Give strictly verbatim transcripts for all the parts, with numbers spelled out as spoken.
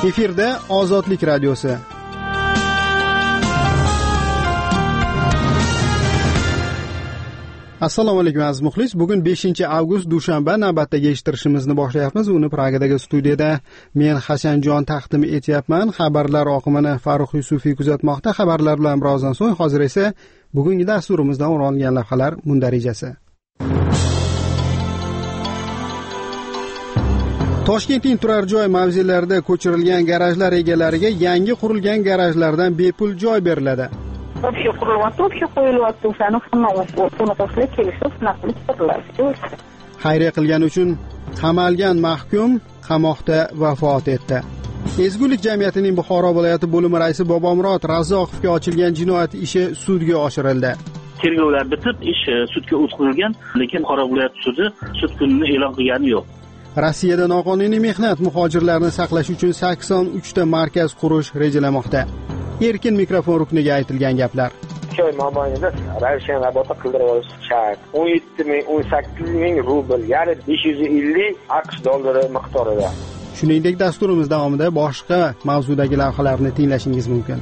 Efirda Ozodlik radiosi. Assalomu alaykum aziz muxlis. Bugun beshinchi avgust dushanba, navbatdagi eshittirishimizni boshlayapmiz. Uni Pragadagi studiyada men Hasanjon taqdim etyapman. Xabarlar oqimini Farruh Yusufiy kuzatmoqda. Xabarlar bilan birozdan so'ng, hozir esa bugungi dasturimizdan o'rin olgan lavhalar mundarijasi. Toshkentning turar joy mavzelarida ko'chirilgan garajlar egalariga yangi qurilgan garajlardan bepul joy beriladi. Общий qurilmoqda, общий qo'yilyapti, o'shani hamma o'zini qo'shilib kelishib, shunaqa qilib quriladi. Xayriya qilgani uchun qamalgan mahkum qamoqda vafot etdi. Ezgulik jamiyatining Buxoro viloyati bo'limi raisi Bobomurod Razzoqovga ochilgan jinoyat ishi sudga oshirildi. Tergovlar bitib, ish sudga o'tkazilgan, lekin Buxoro viloyati sudi sud kunini e'lon qilgani yo'q. Rossiyada noqonuniy mehnat muhojirlarini saqlash uchun sakson uch ta markaz qurish rejalanmoqda. Erkin mikrofon rukniga aytilgan gaplar. uch oy mobaynida ravshan rabota qildirib olish shart. o'n yetti ming o'n sakkiz ming rubl, ya'ni besh yuz ellik AQSh dollari miqdorida. Shuningdek, dasturimiz davomida boshqa mavzudagi lavhalarni tinglashingiz mumkin.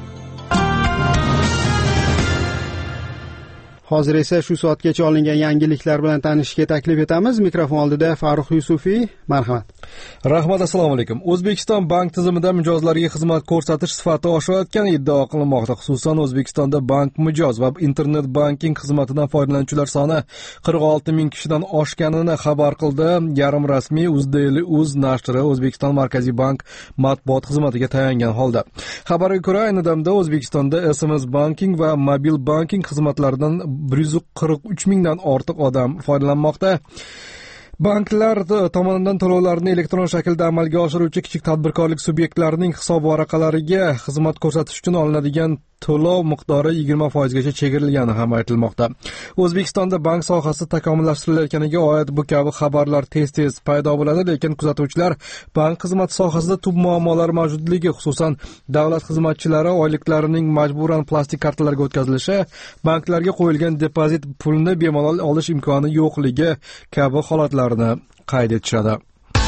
Hozir esa shu soatgacha olingan yangiliklar bilan tanishishga taklif etamiz. Mikrofon oldida Farruh Yusufiy, marhamat. Rahmat, assalomu alaykum. O'zbekiston bank tizimida mijozlarga xizmat ko'rsatish sifati oshayotgani iddao qilinmoqda. Xususan, O'zbekistonda bank mijoz va internet banking xizmatidan foydalanuvchilar soni qirq olti ming kishidan oshganini xabar qildi. Yarim rasmiy Uzdeli.uz nashri O'zbekiston Markaziy bank matbuot xizmatiga tayangan holda. Xabarga ko'ra, ayni damda O'zbekistonda S M S banking va mobil banking xizmatlaridan bir yuz qirq uch mingdan ortiq odam foydalanmoqda. Banklar tomonidan to'lovlarni elektron shaklda amalga oshiruvchi kichik tadbirkorlik subyektlarining hisob varaqalariga xizmat ko'rsatish uchun olinadigan to'lov miqdori yigirma foiz gacha chegarilgani ham aytilmoqda. O'zbekistonda bank sohasi takomillashtirilayotganiga oid bu kabi xabarlar tez-tez paydo bo'ladi, lekin kuzatuvchilar bank xizmati sohasida tub muammolar mavjudligi, xususan davlat xizmatchilari oyliklarining majburan plastik kartalarga o'tkazilishi, banklarga qo'yilgan depozit pulini bemalol olish imkoni yo'qligi kabi holatlarni qayd etishadi.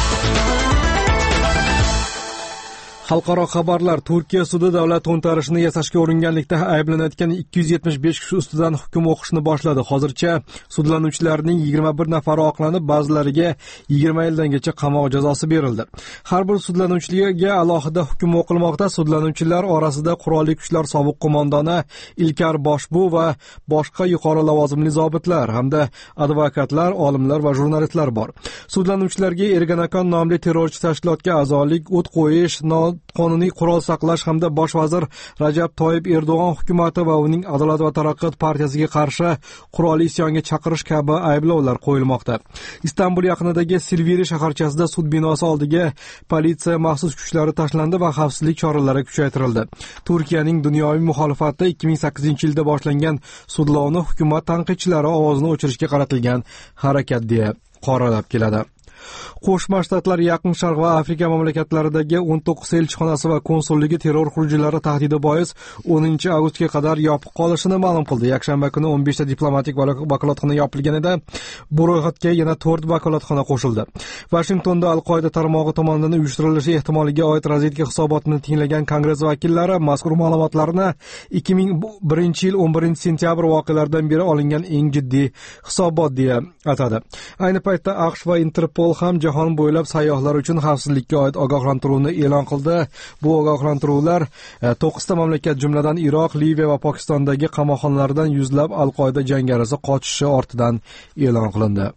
Xalqaro xabarlar. Turkiya sudi davlat to'ntarishini yasashga uringanlikda ayblanayotgan ikki yuz yetmish besh kishi ustidan hukm o'qishni boshladi. Hozircha sudlanuvchilarning yigirma bir nafari oqlanib, ba'zilariga yigirma yildangacha qamoq jazosi berildi. Har bir sudlanuvchiga alohida hukm o'qilmoqda. Sudlanuvchilar orasida qurolli kuchlar sobiq qo'mondoni Ilkar Boshbu va boshqa yuqori lavozimli zobitlar hamda advokatlar, olimlar va jurnalistlar bor. Sudlanuvchilarga Ergenekon nomli terrorchi tashkilotga a'zolik, o't qo'yish, qonuniy qurol saqlash hamda bosh vazir Rajab Toyib Erdo'g'on hukumati va uning Adolat va taraqqiyot partiyasiga qarshi qurolli isyonga chaqirish kabi ayblovlar qo'yilmoqda. Istanbul yaqinidagi Silivri shaharchasida sud binosi oldiga politsiya maxsus kuchlari tashlandi va xavfsizlik choralari kuchaytirildi. Turkiyaning dunyoviy muxolifati ikki ming sakkizinchi yilda boshlangan sudlovni hukumat tanqidchilari ovozini o'chirishga qaratilgan harakat deya qoralab keladi. Qo'shma Shtatlar Yaqin Sharq va Afrika mamlakatlaridagi o'n to'qqiz elchixonasi va konsulligi terror xurujlari tahdidi bois o'ninchi avgustga qadar yopiq qolishini ma'lum qildi. Yakshanba kuni o'n beshta diplomatik vakolatxona yopilganida bu ro'yxatga yana to'rt vakolatxona qo'shildi. Washingtonda Al-Qoida tarmog'i tomonidan uyushtirilishi ehtimoliga oid razvedka hisobotini tinglagan Kongress vakillari mazkur ma'lumotlarni ikki ming birinchi yil o'n birinchi sentyabr voqealaridan beri olingan eng jiddiy hisobot deya atadi. Ayni paytda AQSh va Interpol ham jahon bo'ylab sayyohlar uchun xavfsizlikka oid ogohlantiruvni e'lon qildi. Bu ogohlantiruvlar to'qqizta mamlakat, jumladan Iroq, Liviya va Pokistondagi qamoqxonalardan yuzlab Al-Qoida jangarisi qochishi ortidan e'lon qilindi.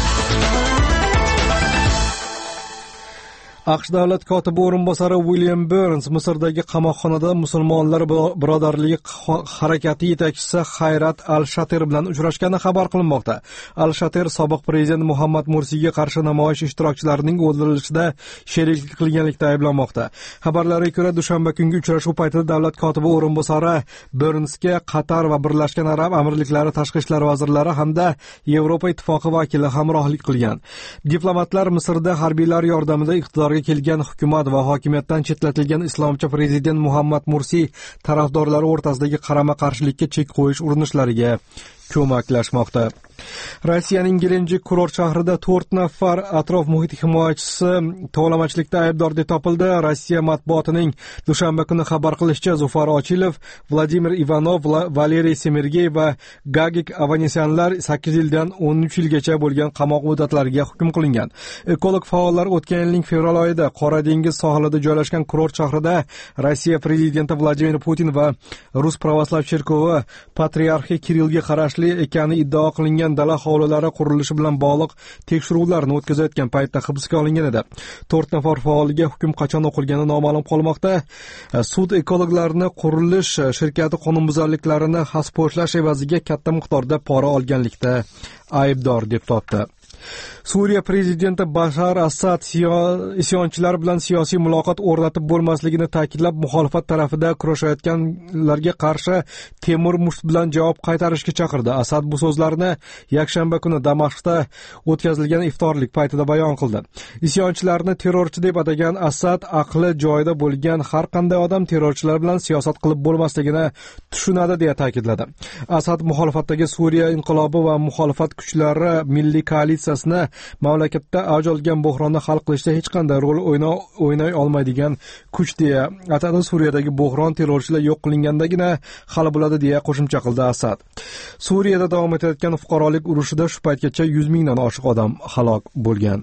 AQSh davlat kotibi o'rinbosari William Burns Misrdagi qamoqxonada musulmonlar birodarligi harakati yetakchisi Hayrat al-Shater bilan uchrashgani xabar qilinmoqda. Al-Shater sobiq prezident Muhammad Mursiyga qarshi namoyish ishtirokchilarining o'ldirilishida sheriklik qilganlikda ayblanmoqda. Xabarlarga ko'ra, dushanba kungi uchrashuv paytida davlat kotibi o'rinbosari Burnsga Qatar va Birlashgan Arab Amirliklari tashqi ishlar vazirlari hamda Yevropa ittifoqi vakili hamrohlik qilgan. Diplomatlar Misrda harbiylar yordamida iqtidor kelgan hukumat va hokimiyatdan chetlatilgan islomchi prezident Muhammad Mursiy tarafdorlari o'rtasidagi qarama-qarshilikka chek qo'yish urinishlariga ko'maklashmoqda. Rossiyaning Gelenjik kurort shahrida to'rt nafar atrof muhit himoyachisi tovlamachilikda aybdor deb topildi. Rossiya matbuotining dushanba kuni xabar qilishicha, Zufar Ochilov, Vladimir Ivanov, Valeriy Semergey va Gagik Avanesyanlar sakkiz yildan o'n uch yilgacha bo'lgan qamoq muddatlariga hukm qilingan. Ekolog faollar o'tgan yilning fevral oyida Qora dengiz sohilida joylashgan kurort shahrida Rossiya prezidenti Vladimir Putin va Rus pravoslav cherkovi patriarxi Kirillga qarashli ekani iddao qilingan dala hovlilari qurilishi bilan bog'liq tekshiruvlarni o'tkazayotgan paytda hibsga olingan edi. to'rt nafar faolga hukm qachon o'qilgani noma'lum qolmoqda. Sud ekologlarni qurilish shirkati qonunbuzarliklarini hasposhlash evaziga katta miqdorda pora olganlikda aybdor deb topdi. Suriya prezidenti Bashar Asad isyonchilar bilan siyosiy muloqot o'rnatib bo'lmasligini ta'kidlab, muxolifat tarafida kurashayotganlarga qarshi temir musht bilan javob qaytarishga chaqirdi. Asad bu so'zlarni yakshanba kuni Damashqda o'tkazilgan iftorlik paytida bayon qildi. Isyonchilarni terrorchi deb atagan Asad aqli joyida bo'lgan har qanday odam terrorchilar bilan siyosat qilib bo'lmasligini tushunadi deya ta'kidladi. Asad muxolifatdagi Suriya inqilobi va muxolifat kuchlari milliy koalitsiya mamlakatda avj olgan bo'hronni hal qilishda hech qanday rol o'ynay olmaydigan kuch deya atadi. Suriyadagi bo'hron terrorchilar yo'q qilingandagina hal bo'ladi deya qo'shimcha qildi Asad. Suriyada davom etayotgan fuqarolik urushida shu paytgacha yuz mingdan oshiq odam halok bo'lgan.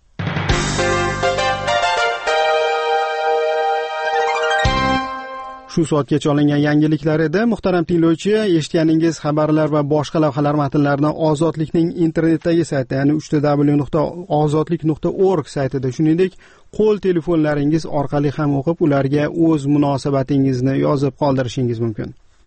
Shu soatgacha olingan yangiliklar edi. Muhtaram tinglovchi, eshitganingiz xabarlar va boshqa lavhalar matnlarini Ozodlikning internetdagi sayti, ya'ni uch w nuqta ozodlik nuqta org saytida, shuningdek, qo'l telefonlaringiz orqali ham o'qib, ularga o'z munosabatingizni yozib qoldirishingiz mumkin.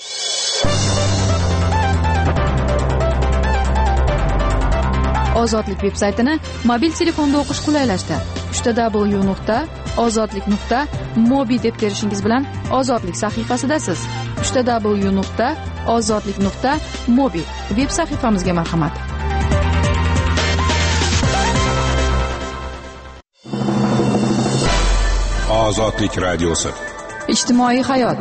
Ozodlik veb-saytini mobil telefonda o'qish qulaylashdi. uch w nuqta ozodlik nuqta mobi deb terishingiz bilan Ozodlik sahifasidasiz. uch w nuqta ozodlik nuqta mobi veb sahifamizga marhamat. Ozodlik radiosi. Ijtimoiy hayot.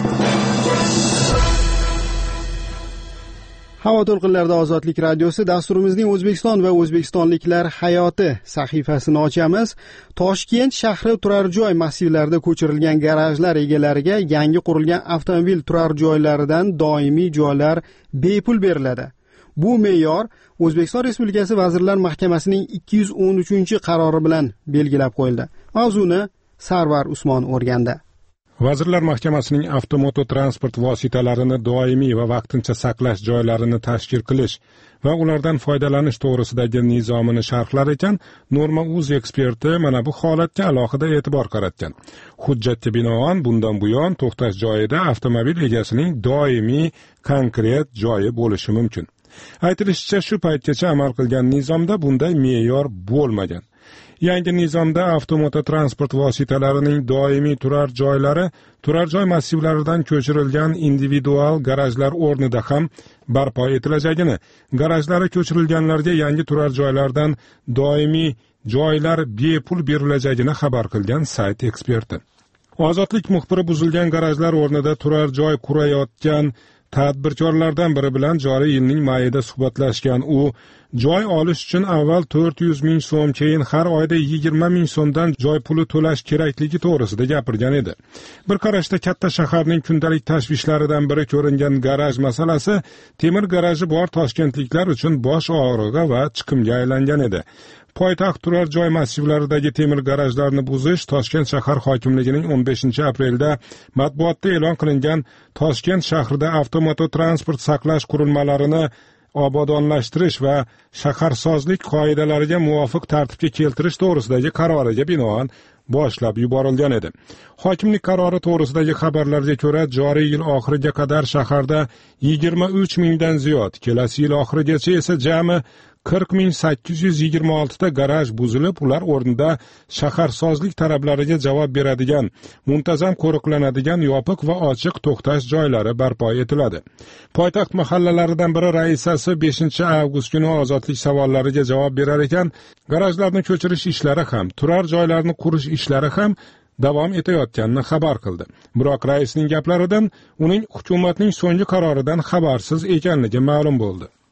Havo to'lqinlarida Ozodlik radiosi dasturimizning O'zbekiston va o'zbekistonliklar hayoti sahifasini ochamiz. Toshkent shahri turar joy massivlarida ko'chirilgan garajlar egalariga yangi qurilgan avtomobil turar joylaridan doimiy joylar bepul beriladi. Bu me'yor O'zbekiston Respublikasi Vazirlar Mahkamasining ikki yuz o'n uchinchi qarori bilan belgilab qo'yildi. Mavzuni Sarvar Usmon o'rgandi. Vazirlar Mahkamasining avtomototransport vositalarini doimiy va vaqtincha saqlash joylarini tashkil qilish va ulardan foydalanish to'g'risidagi nizomini sharhlar ekan, Norma.uz eksperti mana bu holatga alohida e'tibor qaratgan. Hujjatga binoan bundan buyon to'xtash joyida avtomobil egasining doimiy konkret joyi bo'lishi mumkin. Aytilishicha, shu paytgacha amal qilgan nizomda bunday me'yor bo'lmagan. Yangi nizomda avtomototransport vositalarining doimiy turar joylari turar joy massivlaridan ko'chirilgan individual garajlar o'rnida ham barpo etilajagini, garajlari ko'chirilganlarga yangi turar joylardan doimiy joylar bepul berilajagini xabar qilgan sayt eksperti. Ozodlik muxbiri buzilgan garajlar o'rnida turar joy qurayotgan tadbirkorlardan biri bilan joriy yilning mayida suhbatlashgan. U joy olish uchun avval to'rt yuz ming so'm, keyin har oyda yigirma ming so'mdan joy puli to'lash kerakligi to'g'risida gapirgan edi. Bir qarashda katta shaharning kundalik tashvishlaridan biri ko'ringan garaj masalasi temir garaji bor toshkentliklar uchun bosh og'rig'i va chiqimga aylangan edi. Poytaxt turar joy massivlaridagi temir garajlarni buzish Toshkent shahar hokimligining o'n beshinchi aprelda matbuotda e'lon qilingan Toshkent shahrida avtomototransport saqlash qurilmalarini obodonlashtirish va shaharsozlik qoidalariga muvofiq tartibga keltirish to'g'risidagi qaroriga binoan boshlab yuborilgan edi. Hokimlik qarori to'g'risidagi xabarlarga ko'ra, joriy yil oxiriga qadar shaharda yigirma uch mingdan ziyod, kelasi yil oxirigacha esa jami qirq ming sakkiz yuz yigirma olti ta garaj buzilib, ular o'rnida shaharsozlik talablariga javob beradigan, muntazam qo'riqlanadigan yopiq va ochiq to'xtash joylari barpo etiladi. Poytaxt mahallalaridan biri raisasi beshinchi avgust kuni Ozodlik savollariga javob berar ekan, garajlarni ko'chirish ishlari ham, turar joylarni qurish ishlari ham davom etayotganini xabar qildi. Biroq raisning gaplaridan uning hukumatning so'nggi qaroridan xabarsiz ekanligi ma'lum bo'ldi.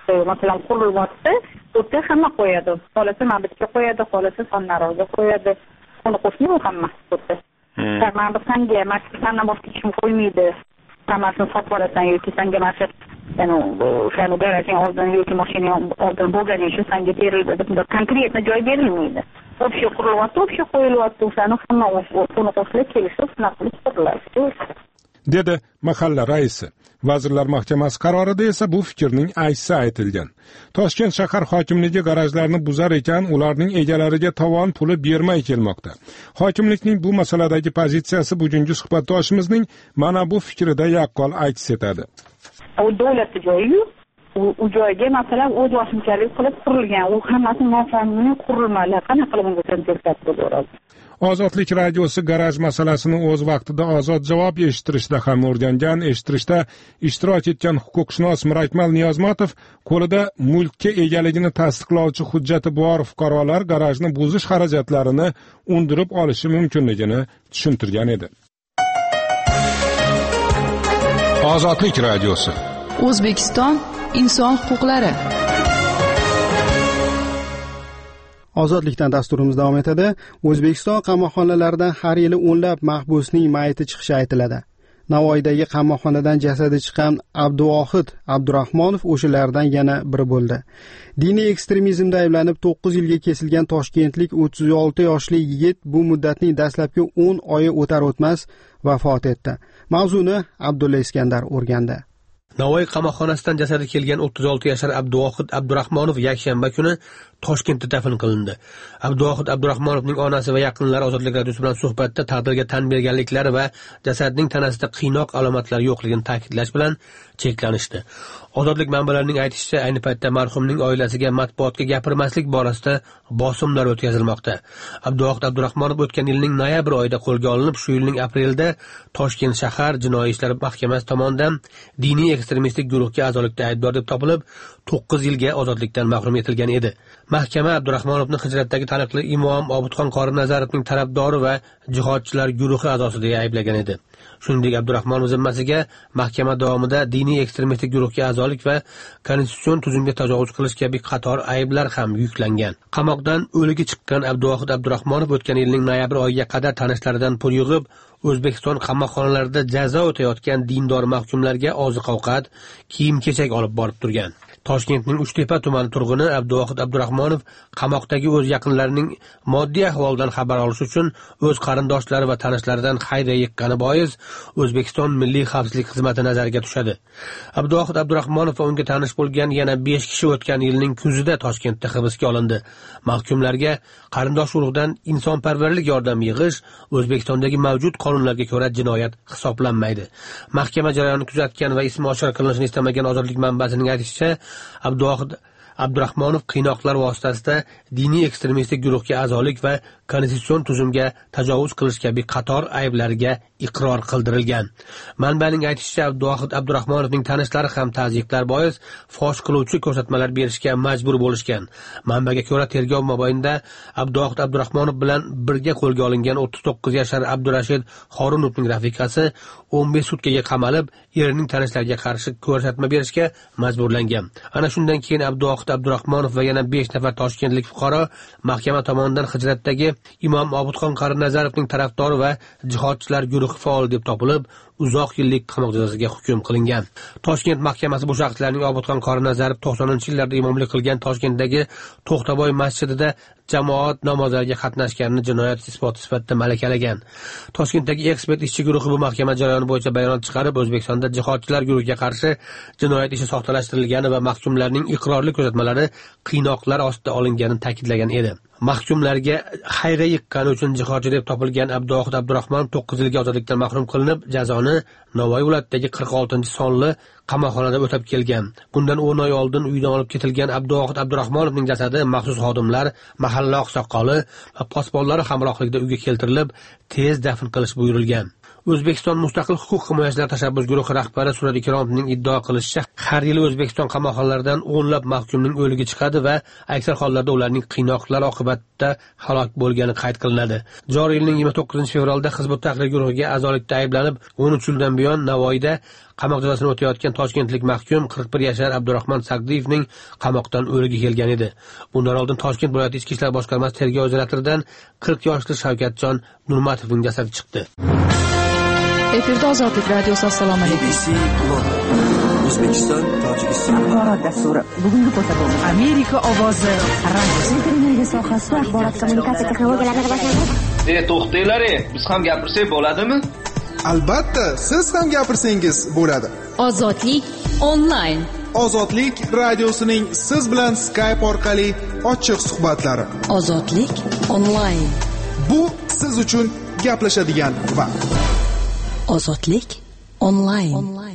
masalan qurilyapti, o'tga hamma qo'yadi. Xolasi mabitga qo'yadi, xolasi sonnaroga qo'yadi. Uni qo'shni hamma o'tda. Tamam, sanga masjiddan boshqa kim qo'ymaydi. Hammasini sotib olasan yoki sanga masjid, ya'ni o'shani garajing oldin yoki mashina oldin bo'lgani uchun sanga berildi deb konkretni joy berilmaydi. Общий qurilyapti, общий qo'yilyapti, o'shani hamma o'tini qo'shilib kelishib shunaqa qilib quriladi. Dedi mahalla raisi. Vazirlar Mahkamasi qarorida esa bu fikrning aksi aytilgan. Toshkent shahar hokimligi garajlarni buzar ekan, ularning egalariga tovon puli bermay kelmoqda. Hokimlikning bu masaladagi pozitsiyasi bugungi suhbatdoshimizning mana bu fikrida yaqqol aks etadi. U davlat joyi, u joyga masalan o'z vositachalik qilib qurilgan, u hammasi noqonuniy qurilmalar, qanaqa qilib unga sertifikat bo'ladi. Ozodlik radiosi garaj masalasini o'z vaqtida ozod javob eshittirishda ham o'rgangan, eshittirishda ishtirok etgan huquqshunos Mirakmal Niyozmatov qo'lida mulkka egaligini tasdiqlovchi hujjati bor fuqarolar garajni buzish xarajatlarini undirib olishi mumkinligini tushuntirgan edi. Ozodlik radiosi. O'zbekiston inson huquqlari. Ozodlikdan dasturimiz davom etadi. O'zbekiston qamoqxonalaridan har yili o'nlab mahbusning mayiti chiqishi aytiladi. Navoiydagi qamoqxonadan jasadi chiqqan Abduvohid Abdurahmonov o'shalardan yana biri bo'ldi. Diniy ekstremizmda ayblanib to'qqiz yilga kesilgan toshkentlik o'ttiz olti yoshli yigit bu muddatning dastlabki o'n oyi o'tar o'tmas vafot etdi. Mavzuni Abdulla Iskandar o'rgandi. Navoiy qamoqxonasidan jasadi kelgan o'ttiz olti yashar Abduvohid Abdurahmonov yakshanba kuni Toshkentda dafn qilindi. Abduvohid Abdurahmonovning onasi va yaqinlari Ozodlik radiosi bilan suhbatda taqdirga tan berganliklari va jasadning tanasida qiynoq alomatlari yo'qligini ta'kidlash bilan cheklanishdi. Ozodlik manbalarining aytishicha, ayni paytda marhumning oilasiga matbuotga gapirmaslik borasida bosimlar o'tkazilmoqda. Abduvohid Abdurahmonov o'tgan yilning noyabr oyida qo'lga olinib, shu yilning aprelida Toshkent shahar jinoiy ishlar mahkamasi tomonidan diniy ekstremistik guruhga a'zolikda aybdor deb topilib, to'qqiz yilga ozodlikdan mahrum etilgan edi. Mahkama Abdurahmonovni hijratdagi taniqli imom Obidxon Qorinazarovning tarafdori va jihodchilar guruhi a'zosi deya ayblagan edi. Shuningdek, Abdurahmonov zimmasiga mahkama davomida diniy ekstremistik guruhga a'zolik va konstitutsion tuzumga tajovuz qilish kabi qator ayblar ham yuklangan. Qamoqdan o'ligi chiqqan Abduvohid Abdurahmonov o'tgan yilning noyabr oyiga qadar tanishlaridan pul yig'ib, O'zbekiston qamoqxonalarida jazo o'tayotgan dindor mahkumlarga oziq-ovqat, kiyim-kechak olib borib turgan. Toshkentning Uchtepa tumani turg'uni Abduvohid Abdurahmonov qamoqdagi o'z yaqinlarining moddiy ahvolidan xabar olish uchun o'z qarindoshlari va tanishlaridan xayriya yiqqani bois O'zbekiston Milliy xavfsizlik xizmati nazariga tushadi. Abduvohid Abdurahmonov va unga tanish bo'lgan yana besh kishi o'tgan yilning kuzida Toshkentda hibsga olindi. Mahkumlarga qarindosh urug'dan insonparvarlik yordami yig'ish O'zbekistondagi mavjud qonunlarga ko'ra jinoyat hisoblanmaydi. Mahkama jarayonini kuzatgan va ismi oshkor qilinishini istamagan Ozodlik manbasining aytishicha, Abduvohid Abdurahmonov qiynoqlar vositasida diniy ekstremistik guruhga a'zolik va konstitutsion tuzumga tajovuz qilish kabi qator ayblarga iqror qildirilgan. Manbaning aytishicha, Abduvohid Abdurahmonovning tanishlari ham tazyiqlar bois fosh qiluvchi ko'rsatmalar berishga majbur bo'lishgan. Manbaga ko'ra, tergov mobaynida Abduvohid Abdurahmonov bilan birga qo'lga olingan o'ttiz to'qqiz yashar Abdurashid Xorunovning rafiqasi o'n besh sutkaga qamalib, erining tanishlariga qarshi ko'rsatma berishga majburlangan. Ana shundan keyin Abduvohid Abdurahmonov va yana besh nafar toshkentlik fuqaro mahkama tomonidan hijratdagi imom Obidxon Qorinazarovning tarafdori va jihodchilar guruhi faol deb topilib, uzoq yillik qamoq jazosiga hukm qilingan. Toshkent mahkamasi bu shaxslarning Obidxon Qorinazarov to'qsoninchi yillarda imomlik qilgan Toshkentdagi To'xtaboy masjidida jamoat namozlariga qatnashganini jinoyat isboti sifatida malakalagan. Toshkentdagi ekspert ishchi guruhi bu mahkama jarayoni bo'yicha bayonot chiqarib, O'zbekistonda jihodchilar guruhiga qarshi jinoyat ishi soxtalashtirilgani va mahkumlarning iqrorli ko'rsatmalari qiynoqlar ostida olinganini ta'kidlagan edi. Mahkumlarga xayriya yiqqani uchun jihodchi deb topilgan Abduvohid Abdurahmonov to'qqiz yilga ozodlikdan mahrum qilinib, jazoni Navoiy viloyatidagi qirq oltinchi sonli qamoqxonada o'tab kelgan. Bundan o'n oy oldin uydan olib ketilgan Abduvohid Abdurahmonovning jasadi maxsus xodimlar, mahalla oqsoqoli va posbonlari hamrohligida uyga keltirilib, tez dafn qilish buyurilgan. O'zbekiston mustaqil huquq himoyachilar tashabbus guruhi rahbari Surat Ikromovning iddao qilishicha, har yili O'zbekiston qamoqxonalaridan o'nlab mahkumning o'ligi chiqadi va aksar hollarda ularning qiynoqlar oqibatida halok bo'lgani qayd qilinadi. Joriy yilning yigirma to'qqizinchi fevralda Hizbut Tahrir guruhiga a'zolikda ayblanib, o'n uch yildan buyon Navoiyda qamoq jazosini o'tayotgan toshkentlik mahkum qirq bir yashar Abdurahmon Sagdiyevning qamoqdan o'ligi kelgan edi. Bundan oldin Toshkent viloyati ichki ishlar boshqarmasi tergov izolyatoridan qirq yoshli Shavkatjon Nurmatovning jasadi chiqdi. Efirda Ozodlik radiosi. Assalomu alaykum. O'zbekiston, Tojikiston axborot dasturi. Bugungi ko'rsatuv Amerika ovozi radiosi televiziya sohasida axborot kommunikatsiya texnologiyalarini rivojlantirish. E, to'xtanglar, biz ham gapirsak bo'ladimi? Albatta, siz ham gapirsangiz bo'ladi. Ozodlik onlayn. Ozodlik radiosining siz bilan Skype orqali ochiq suhbatlari. Ozodlik onlayn. Bu siz uchun gaplashadigan vaqt. Ozodlik onlayn.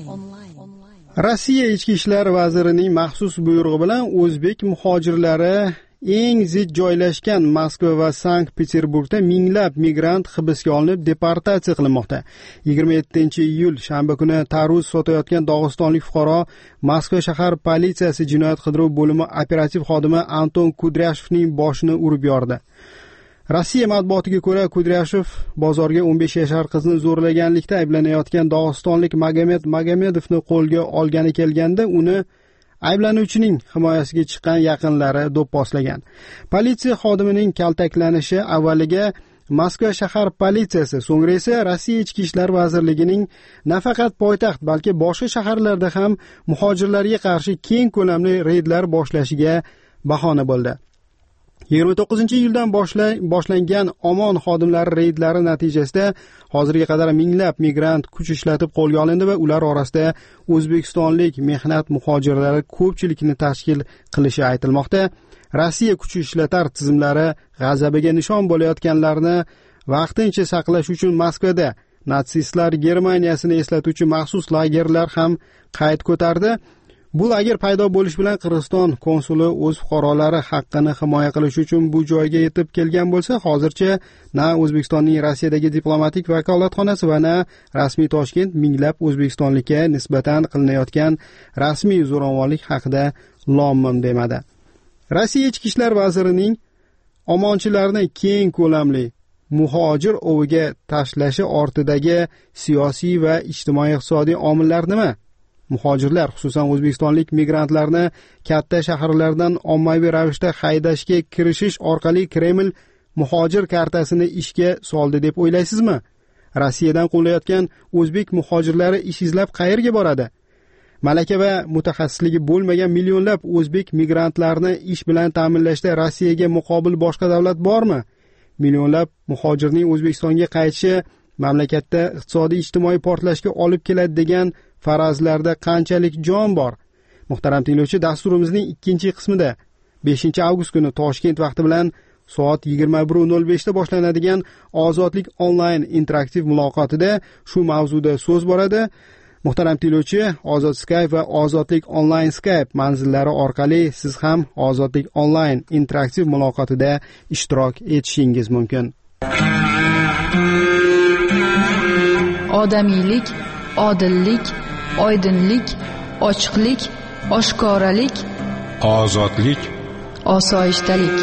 Rossiya ichki ishlar vazirining maxsus buyrug'i bilan o'zbek muhojirlari eng zid joylashgan Moskva va Sankt-Peterburgda minglab migrant hibsga olinib deportatsiya qilinmoqda. yigirma yettinchi iyul shanba kuni tarvuz sotayotgan dog'istonlik fuqaro Moskva shahar politsiyasi jinoyat qidiruv bo'limi operativ xodimi Anton Kudryashevning boshini urib yordi. Rossiya matbuotiga ko'ra, Kudryashev bozorga o'n besh yashar qizni zo'rlaganlikda ayblanayotgan dog'istonlik Magomed Magomedovni qo'lga olgani kelganda uni ayblanuvchining himoyasiga chiqqan yaqinlari do'pposlagan. Politsiya xodimining kaltaklanishi avvaliga Moskva shahar politsiyasi, so'ngra esa Rossiya ichki ishlar vazirligining nafaqat poytaxt, balki boshqa shaharlarda ham muhojirlarga qarshi keng ko'lamli reydlar boshlashiga bahona bo'ldi. yigirma to'qqizinchi iyuldan boshlangan OMON xodimlari reydlari natijasida hozirga qadar minglab migrant kuch ishlatib qo'lga olindi va ular orasida o'zbekistonlik mehnat muhojirlari ko'pchilikni tashkil qilishi aytilmoqda. Rossiya kuch ishlatar tizimlari g'azabiga nishon bo'layotganlarni vaqtincha saqlash uchun Moskvada natsistlar Germaniyasini eslatuvchi maxsus lagerlar ham qayd ko'tardi. Bu lager paydo bo'lish bilan Qirg'iziston konsuli o'z fuqarolari haqqini himoya qilish uchun bu joyga yetib kelgan bo'lsa, hozircha na O'zbekistonning Rossiyadagi diplomatik vakolatxonasi va na rasmiy Toshkent minglab o'zbekistonlikka nisbatan qilinayotgan rasmiy zo'ravonlik haqida lom-mim demadi. Rossiya ichki ishlar vazirining omonchilarni keng ko'lamli muhojir oviga tashlashi ortidagi siyosiy va ijtimoiy-iqtisodiy omillar nima? Muhojirlar, xususan o'zbekistonlik migrantlarni katta shaharlardan ommaviy ravishda haydashga kirishish orqali Kreml muhojir kartasini ishga soldi deb o'ylaysizmi? Rossiyadan qo'llayotgan o'zbek muhojirlari ish izlab qayerga boradi? Malaka va mutaxassisligi bo'lmagan millionlab o'zbek migrantlarni ish bilan ta'minlashda Rossiyaga muqobil boshqa davlat bormi? Millionlab muhojirning O'zbekistonga qaytishi mamlakatda iqtisodiy ijtimoiy portlashga olib keladi degan farazlarda qanchalik jon bor? Muhtaram tinglovchi, dasturimizning ikkinchi qismida beshinchi avgust kuni Toshkent vaqti bilan soat yigirma bir nol besh da boshlanadigan Ozodlik onlayn interaktiv muloqotida shu mavzuda so'z boradi. Muhtaram tinglovchi, Ozod Skype va Ozodlik onlayn Skype manzillari orqali siz ham Ozodlik onlayn interaktiv muloqotida ishtirok etishingiz mumkin. Odamiylik, odillik, oydinlik, ochiqlik, oshkoralik, ozodlik, osoyishtalik.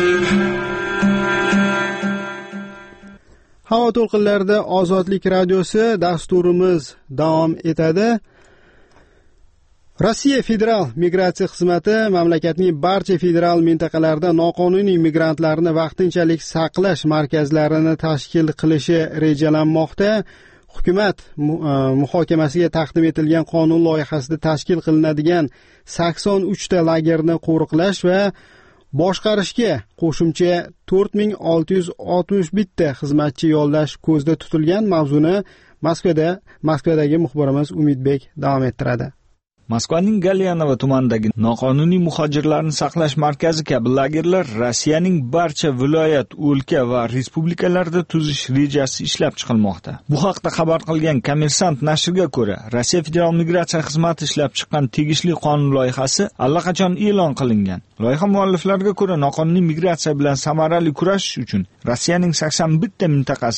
Havo to'lqinlarida Ozodlik radiosi dasturimiz davom etadi. Rossiya Federal migratsiya xizmati mamlakatning barcha federal mintaqalarida noqonuniy migrantlarni vaqtinchalik saqlash markazlarini tashkil qilishi rejalanmoqda. Hukumat muhokamasiga taqdim etilgan qonun loyihasida tashkil qilinadigan sakson uch ta lagerni qo'riqlash va boshqarishga qo'shimcha to'rt ming olti yuz oltmish bir ta xizmatchi yollash ko'zda tutilgan. Mavzuni Moskvada Moskvadagi muxbirimiz Umidbek davom ettiradi. Moskvaning Galyanova tumanidagi noqonuniy muhojirlarni saqlash markazi kabi lagerlar Rossiyaning barcha viloyat, o'lka va respublikalarida tuzish rejasi ishlab chiqilmoqda. Bu haqda xabar qilgan Kommersant nashriga ko'ra, Rossiya Federal migratsiya xizmati ishlab chiqqan tegishli qonun loyihasi allaqachon e'lon qilingan. Loyiha mualliflariga ko'ra, noqonuniy migratsiya bilan samarali kurashish uchun Rossiyaning sakson bir ta mintaqasida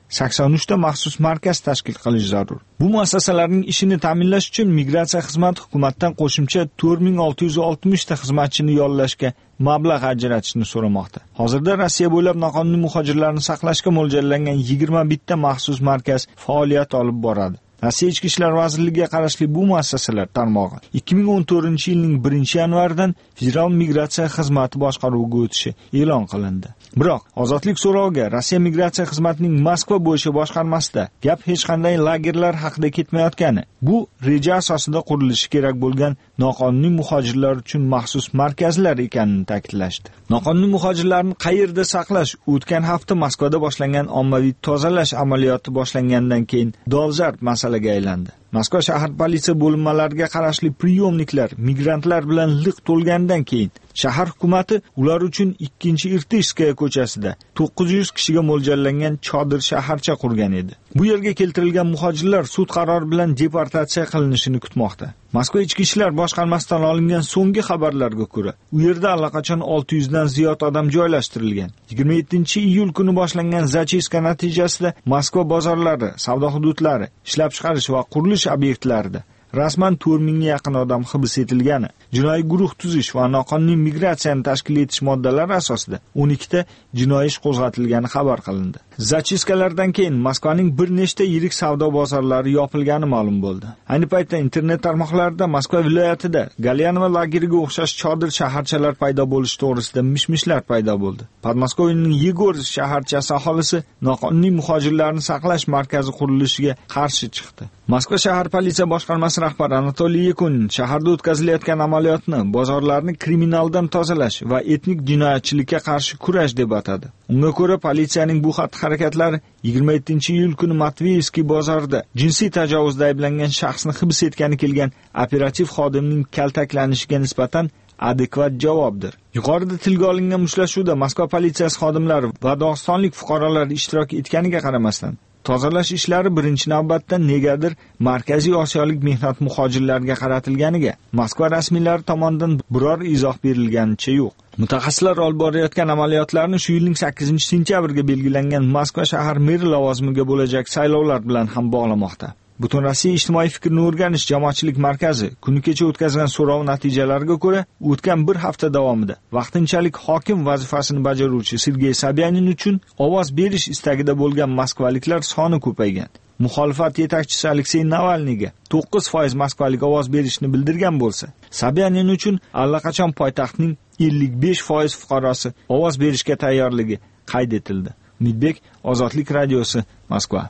sakson uchta maxsus markaz tashkil qilish zarur. Bu muassasalarning ishini ta'minlash uchun migratsiya xizmati hukumatdan qo'shimcha to'rt ming olti yuz oltmish ta xizmatchini yollashga mablag' ajratishni so'ramoqda. Hozirda Rossiya bo'ylab noqonuniy muhojirlarni saqlashga mo'ljallangan yigirma bitta maxsus markaz faoliyat olib boradi. Rossiya Ichki ishlar vazirligiga qarashli bu muassasalar tarmog'i ikki ming o'n to'rtinchi yilning birinchi yanvaridan Federal migratsiya xizmati boshqaruviga o'tishi e'lon qilindi. Biroq ozodlik so'roviga Rossiya migratsiya xizmatining Moskva bo'yicha boshqarmasida gap hech qanday lagerlar haqida ketmayotgani, bu reja asosida qurilishi kerak bo'lgan noqonuniy muhojirlar uchun maxsus markazlar ekanini ta'kidlashdi. Noqonuniy muhojirlarni qayerda saqlash o'tgan hafta Moskvada boshlangan ommaviy tozalash amaliyoti boshlangandan keyin dolzarb masalaga aylandi. Moskva shahar politsiya bo'linmalariga qarashli priyomniklar migrantlar bilan liq to'lgandan keyin shahar hukumati ular uchun ikkinchi Irtishskaya ko'chasida to'qqiz yuz kishiga mo'ljallangan chodir shaharcha qurgan edi. Bu yerga keltirilgan muhojirlar sud qarori bilan deportatsiya qilinishini kutmoqda. Moskva ichki ishlar boshqarmasidan olingan so'nggi xabarlarga ko'ra, u yerda allaqachon olti yuz dan ziyod odam joylashtirilgan. yigirma yettinchi iyul kuni boshlangan zachiska natijasida Moskva bozorlari, savdo hududlari, ishlab chiqarish va qurilish obyektlarida rasman to'rt mingga yaqin odam hibs etilgani, jinoiy guruh tuzish va noqonuniy migratsiyani tashkil etish moddalari asosida o'n ikkita jinoiy ish qo'zg'atilgani xabar qilindi. Zachiskalardan keyin Moskvaning bir nechta yirik savdo bozorlari yopilgani ma'lum bo'ldi. Ayni paytda internet tarmoqlarida Moskva viloyatida Galyanova lageriga o'xshash chodir shaharchalar paydo bo'lishi to'g'risida mish-mishlar paydo bo'ldi. Podmoskoviyaning Yegor shaharchasi aholisi noqonuniy muhojirlarni saqlash markazi qurilishiga qarshi chiqdi. Moskva shahar politsiya boshqarmasi rahbari Anatoliy Yakunin shaharda o'tkazilayotgan amaliyotni bozorlarni kriminaldan tozalash va etnik jinoyatchilikka qarshi kurash deb atadi. Unga ko'ra, politsiyaning bu xatti-harakatlari yigirma yettinchi iyul kuni Matveyevskiy bozorida jinsiy tajovuzda ayblangan shaxsni hibs etgani kelgan operativ xodimning kaltaklanishiga nisbatan adekvat javobdir. Yuqorida tilga olingan mushtlashuvda Moskva politsiyasi xodimlari va Dog'istonlik fuqarolar ishtirok etganiga qaramasdan, tozalash ishlari birinchi navbatda negadir Markaziy Osiyolik mehnat muhojirlarga qaratilganiga Moskva rasmiylari tomonidan biror izoh berilganicha yo'q. Mutaxassislar olib borayotgan amaliyotlarni shu yilning sakkizinchi sentyabriga belgilangan Moskva shahar meri lavozimiga bo'lajak saylovlar bilan ham bog'lamoqda. Butun Rossiya ijtimoiy fikrni o'rganish jamoatchilik markazi kuni kecha o'tkazgan so'rov natijalariga ko'ra, o'tgan bir hafta davomida vaqtinchalik hokim vazifasini bajaruvchi Sergey Sobyanin uchun ovoz berish istagida bo'lgan moskvaliklar soni ko'paygan. Muxolifat yetakchisi Aleksey Navalniyga to'qqiz foiz moskvalik ovoz berishni bildirgan bo'lsa, Sobyanin uchun allaqachon poytaxtning ellik besh foiz fuqarosi ovoz berishga tayyorligi qayd etildi. Umidbek, Ozodlik radiosi, Moskva.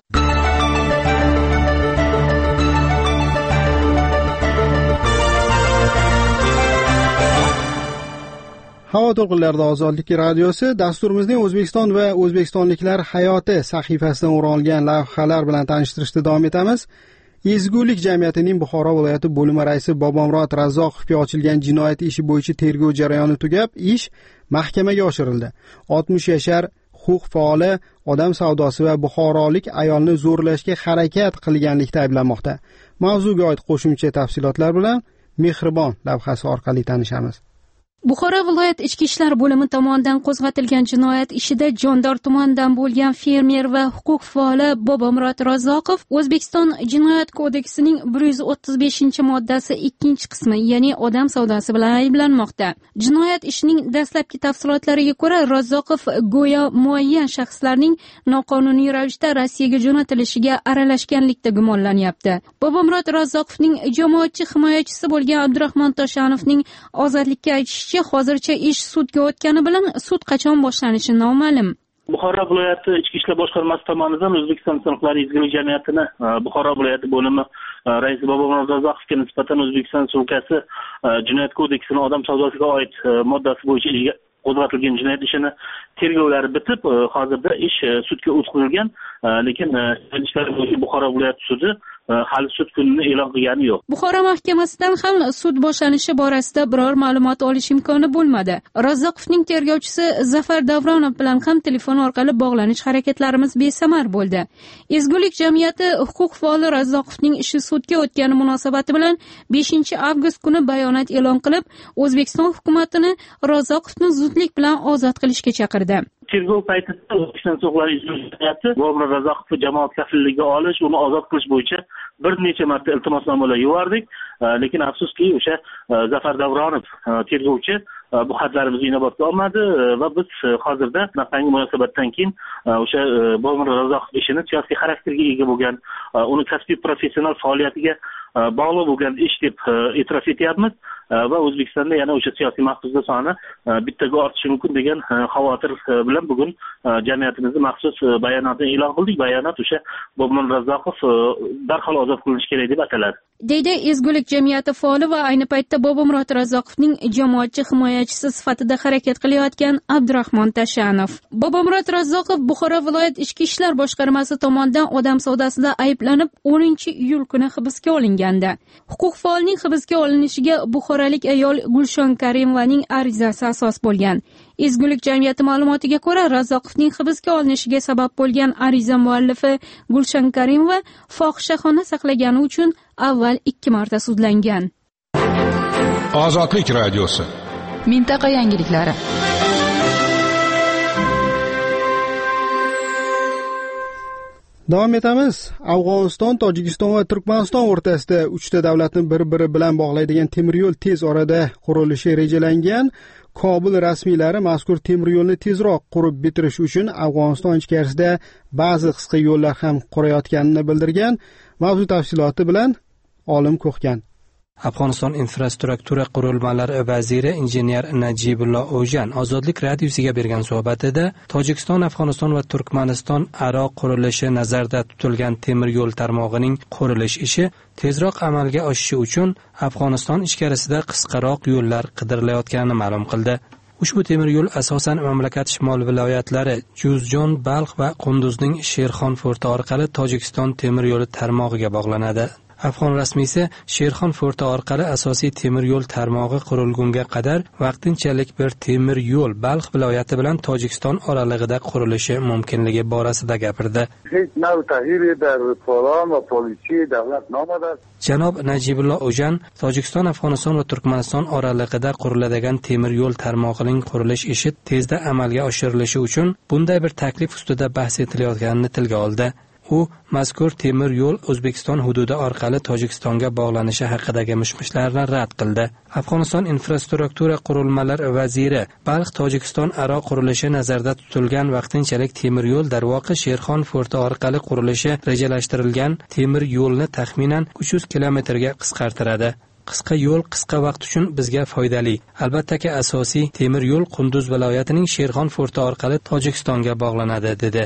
Havo to'lqinlarida Ozodlik radiosi dasturimizning O'zbekiston va o'zbekistonliklar hayoti sahifasidan o'rin olgan lavhalar bilan tanishtirishda davom etamiz. Ezgulik jamiyatining Buxoro viloyati bo'limi raisi Bobomurod Razzoqovga ochilgan jinoyat ishi bo'yicha tergov jarayoni tugab, ish mahkamaga oshirildi. oltmish yashar huquq faoli odam savdosi va buxorolik ayolni zo'rlashga harakat qilganlikda ayblanmoqda. Mavzuga oid qo'shimcha tafsilotlar bilan Mehribon lavhasi orqali tanishamiz. Buxoro viloyat ichki ishlar bo'limi tomonidan qo'zg'atilgan jinoyat ishida Jondor tumanidan bo'lgan fermer va huquq faoli Bobomurod Razzoqov O'zbekiston Jinoyat kodeksining bir yuz o'ttiz beshinchi moddasi ikkinchi qismi, ya'ni odam savdosi bilan ayblanmoqda. Jinoyat ishining dastlabki tafsilotlariga ko'ra, Razzoqov go'yo muayyan shaxslarning noqonuniy ravishda Rossiyaga jo'natilishiga aralashganlikda gumonlanyapti. Bobomurod Razzoqovning jamoatchi himoyachisi bo'lgan Abdurahmon Toshanovning ozodlikka aytish hozircha ish sudga o'tgani bilan sud qachon boshlanishi noma'lum. Buxoro viloyati ichki ishlar boshqarmasi tomonidan O'zbekiston Insonlar ezgulik jamiyatini Buxoro viloyati bo'limi raisi Bobomurod Razzoqovga nisbatan O'zbekiston Respublikasi Jinoyat kodeksining odam savdosiga oid moddasi bo'yicha qo'zg'atilgan jinoyat ishini tergovlari bitib, hozirda ish sudga o'tkazilgan, lekin ishlar bo'yicha Buxoro viloyati sudi hali sud kunini e'lon qilgani yo'q. Buxoro mahkamasidan ham sud boshlanishi borasida biror ma'lumot olish imkoni bo'lmadi. Razzoqovning tergovchisi Zafar Davronov bilan ham telefon orqali bog'lanish harakatlarimiz besamar bo'ldi. Ezgulik jamiyati huquq faoli Razzoqovning ishi sudga o'tgani munosabati bilan beshinchi avgust kuni bayonot e'lon qilib, O'zbekiston hukumatini Razzoqovni zudlik bilan ozod qilishga chaqirdi. tergov paytida O'zbekiston Sog'liqni saqlash Bobur Razoqovni jamoat kafilligiga olish, uni ozod qilish bo'yicha bir necha marta iltimosnomalar yubordik, lekin afsuski o'sha Zafar Davronov tergovchi bu xatlarimizni inobatga olmadi va biz hozirda bunaqangi munosabatdan keyin o'sha Bobur Razoqov ishini siyosiy xarakterga ega bo'lgan, uni kasbiy professional faoliyatiga bog'liq bo'lgan ish deb e'tirof etyapmiz va O'zbekistonda yana o'sha siyosiy mahbuslar soni bittaga ortishi mumkin degan xavotir bilan bugun jamiyatimizning maxsus bayonotini e'lon qildik. Bayonot o'sha Bobur Razoqov darhol ozod qilinishi kerak deb ataladi. Deydi Ezgulik jamiyati faoli va ayni paytda Bobomurod Razoqovning jamoatchi himoyachisi sifatida harakat qilayotgan Abdurahmon Tashanov. Bobomurod Razoqov Buxoro viloyat ichki ishlar boshqarmasi tomonidan odam savdosida ayblanib o'ninchi iyul kuni hibsga olingandi. Huquq faolining hibsga olinishiga buxorolik ayol Gulshon Karimovaning arizasi asos bo'lgan. Ezgulik jamiyati ma'lumotiga ko'ra, Razoqovning hibsga olinishiga sabab bo'lgan ariza muallifi Gulshon Karimova fohishaxona saqlagani uchun avval ikki marta sudlangan. Ozodlik radiosi. Mintaqa yangiliklari. Davom etamiz. Afg'oniston, Tojikiston va Turkmaniston o'rtasida uchta davlatni bir-biri bilan bog'laydigan temir yo'l tez orada qurilishi rejalangan. Kobul rasmiylari mazkur temir yo'lni tezroq qurib bitirish uchun Afg'oniston ichkarisida ba'zi qisqa yo'llar ham qurayotganini bildirgan. Mavzu tafsiloti bilan Olim Ko'xgan. Afg'oniston infrastruktura qurilmalari vaziri injener Najibullo O'jan Ozodlik radiosiga bergan suhbatida Tojikiston, Afg'oniston va Turkmaniston aro qurilishi nazarda tutilgan temir yo'l tarmog'ining qurilish ishi tezroq amalga oshishi uchun Afg'oniston ichkarisida qisqaroq yo'llar qidirilayotganini ma'lum qildi. Ushbu temir yo'l asosan mamlakat shimol viloyatlari Juzjon, Balx va Qunduzning Sherxon forti orqali Tojikiston temir yo'li tarmog'iga bog'lanadi. Afg'on rasmiysi Sherxon forti orqali asosiy temir yo'l tarmog'i qurilgunga qadar vaqtinchalik bir temir yo'l Balx viloyati bilan Tojikiston oralig'ida qurilishi mumkinligi borasida gapirdi. Janob Najibullo O'jan Tojikiston, Afg'oniston va Turkmaniston oralig'ida quriladigan temir yo'l tarmog'ining qurilish ishi tezda amalga oshirilishi uchun bunday bir taklif ustida bahs etilayotganini tilga oldi. U mazkur temir yo'l O'zbekiston hududi orqali Tojikistonga bog'lanishi haqidagi mishmishlarni rad qildi. Afg'oniston infrastruktura qurilmalari vaziri Balx Tojikiston aro qurilishi nazarda tutilgan vaqtinchalik temir yo'l darvoqe Sherxon forti orqali qurilishi rejalashtirilgan temir yo'lni taxminan uch yuz kilometrga qisqartiradi. Qisqa yo'l qisqa vaqt uchun bizga foydali. Albatta, asosiy temir yo'l Qunduz viloyatining Sherxon forti orqali Tojikistonga bog'lanadi, dedi.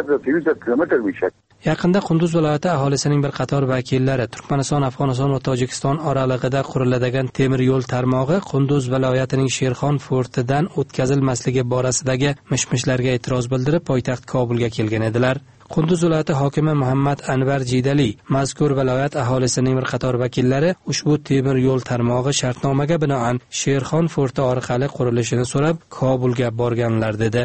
Yaqinda Qunduz viloyati aholisining bir qator vakillari Turkmaniston, Afg'oniston va Tojikiston oralig'ida quriladigan temir yo'l tarmog'i Qunduz viloyatining Sherxon fortidan o'tkazilmasligi borasidagi mishmishlarga e'tiroz bildirib poytaxt Kobulga kelgan edilar. Qunduz viloyati hokimi Muhammad Anvar Jidali mazkur viloyat aholisining bir qator vakillari ushbu temir yo'l tarmog'i shartnomaga binoan Sherxon forti orqali qurilishini so'rab Kobulga borganlar, dedi.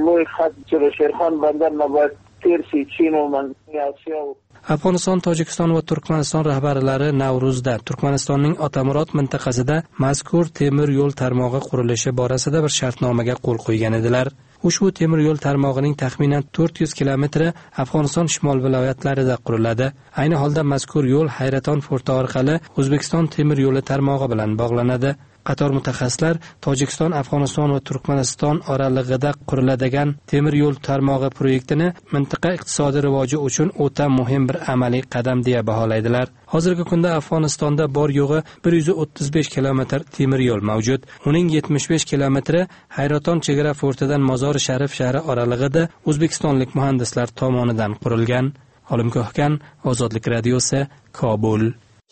Afg'oniston, Tojikiston va Turkmaniston rahbarlari Navro'zda Turkmanistonning Otamurod mintaqasida mazkur temir yo'l tarmog'i qurilishi borasida bir shartnomaga qo'l qo'ygan edilar. Ushbu temir yo'l tarmog'ining taxminan to'rt yuz kilometri Afg'oniston shimol viloyatlarida quriladi. Ayni holda mazkur yo'l Hayraton forti orqali O'zbekiston temir yo'li tarmog'i bilan bog'lanadi. Qator mutaxassislar Tojikiston, Afg'oniston va Turkmaniston oralig'ida quriladigan temir yo'l tarmog'i proyektini mintaqa iqtisodiy rivoji uchun o'ta muhim bir amaliy qadam deya baholaydilar. Hozirgi kunda Afg'onistonda bor yo'g'i bir yuz o'ttiz besh kilometr temir yo'l mavjud. Uning yetmish besh kilometri Hayraton chegara fortidan Mozori Sharif shahri oralig'ida o'zbekistonlik muhandislar tomonidan qurilgan. Olim Ko'xgan, Ozodlik radiosi, Kobul.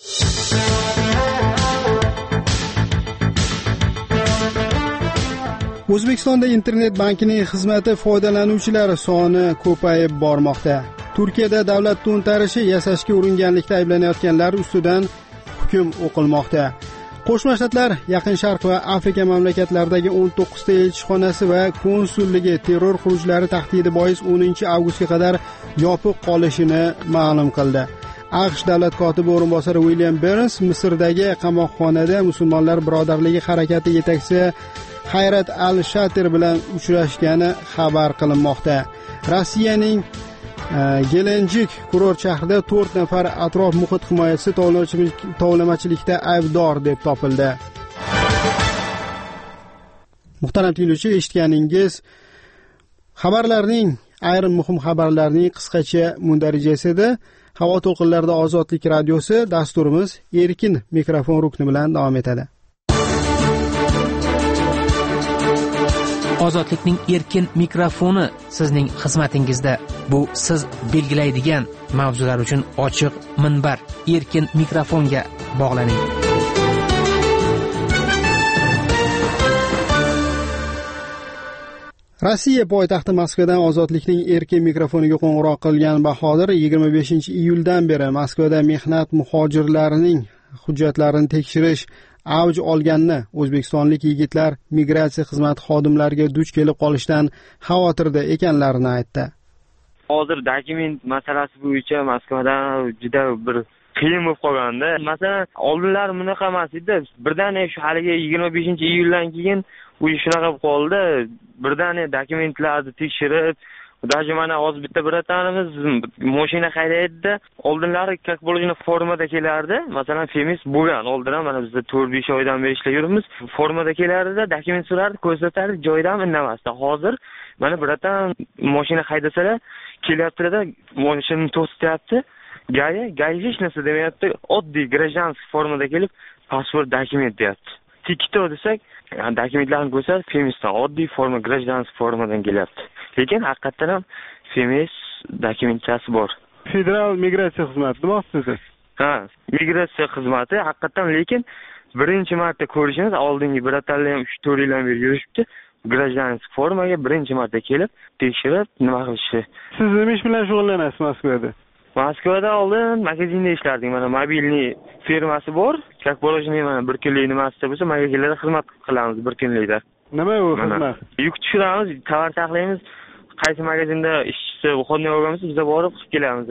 O'zbekistonda internet bankining xizmati foydalanuvchilari soni ko'payib bormoqda. Turkiyada davlat to'ntarishi yasashga uringanlikda ayblanayotganlar ustidan hukm o'qilmoqda. Qo'shma Shtatlar, Yaqin Sharq va Afrika mamlakatlaridagi o'n to'qqizta elchixonasi va konsulligi terror xurujlari tahdidi bois o'ninchi avgustga qadar yopiq qolishini ma'lum qildi. AQSh davlat kotibi o'rinbosari William Burns Misrdagi qamoqxonada musulmonlar birodarligi harakati yetakchisi Hayrat al-Shater bilan uchrashgani xabar qilinmoqda. Rossiyaning Gelenjik kurort shahrida to'rt nafar atrof muhit himoyachisi tovlamachilikda aybdor deb topildi. Muhtaram tinglovchi, eshitganingiz xabarlarning ayrim muhim xabarlarning qisqacha mundarijasi edi. Havo to'lqinlarida Ozodlik radiosi dasturimiz erkin mikrofon rukni bilan davom etadi. Ozodlikning erkin mikrofoni sizning xizmatingizda. Bu siz belgilaydigan mavzular uchun ochiq minbar. Erkin mikrofonga bog'laning. Rossiya poytaxti Moskvadan Ozodlikning erkin mikrofoniga qo'ng'iroq qilgan Bahodir yigirma beshinchi iyuldan beri Moskvada mehnat muhojirlarining hujjatlarini tekshirish avj olganini, o'zbekistonlik yigitlar migratsiya xizmati xodimlariga duch kelib qolishdan xavotirda ekanlarini aytdi. Hozir dokument masalasi bo'yicha Moskvada juda bir qiyin bo'lib qolganda, masalan, oldinlari bunaqa emas edi. Birdaniga shu haligi yigirma beshinchi iyuldan keyin bu shunaqa bo'lib qoldi. Birdaniga dokumentlarni tekshirib, даже mana hozir bitta biratanimiz mashina haydaydi-da, oldinlari как положено formada kelardi. Masalan, Femis bo'lgan oldindan mana bizda to'rt besh oydan beri ishlayib yuribmiz. Formada kelardi-da, dokument so'rardi, ko'rsatardi, joyidan indamasdi. Hozir mana biratan mashina haydasalar, kelyapti-da, mashinani to'xtatyapti. Gaya, gaya hech narsa demayapti. Oddiy grajdanskiy formada kelib, pasport dokument deyapti. Tikito desak, dokumentlarni ko'rsat, Femisdan oddiy forma, grajdanskiy formadan kelyapti. Lekin haqiqatan ham Femis dokumentasi bor. Federal migratsiya xizmati demoqchisiz? Ha, migratsiya xizmati haqiqatan, lekin birinchi marta ko'rishimiz, oldingi biratallar ham uch to'rt yildan beri yurishibdi. Grajdanskiy formaga birinchi marta kelib, tekshirib, nima qilishi. Siz nima ish bilan shug'ullanasiz Moskvada? Moskvada oldin magazinda ishlardik. Mana mobilniy firmasi bor. Как положено, mana bir kunlik nimasi bo'lsa, magazinlarda xizmat qilamiz bir kunlikda. Nima u xizmat? Yuk tushiramiz, tovar saqlaymiz. Qaysi magazinda ishchi xodimlar bo'lganmiz, biz borib qilib kelamiz-da.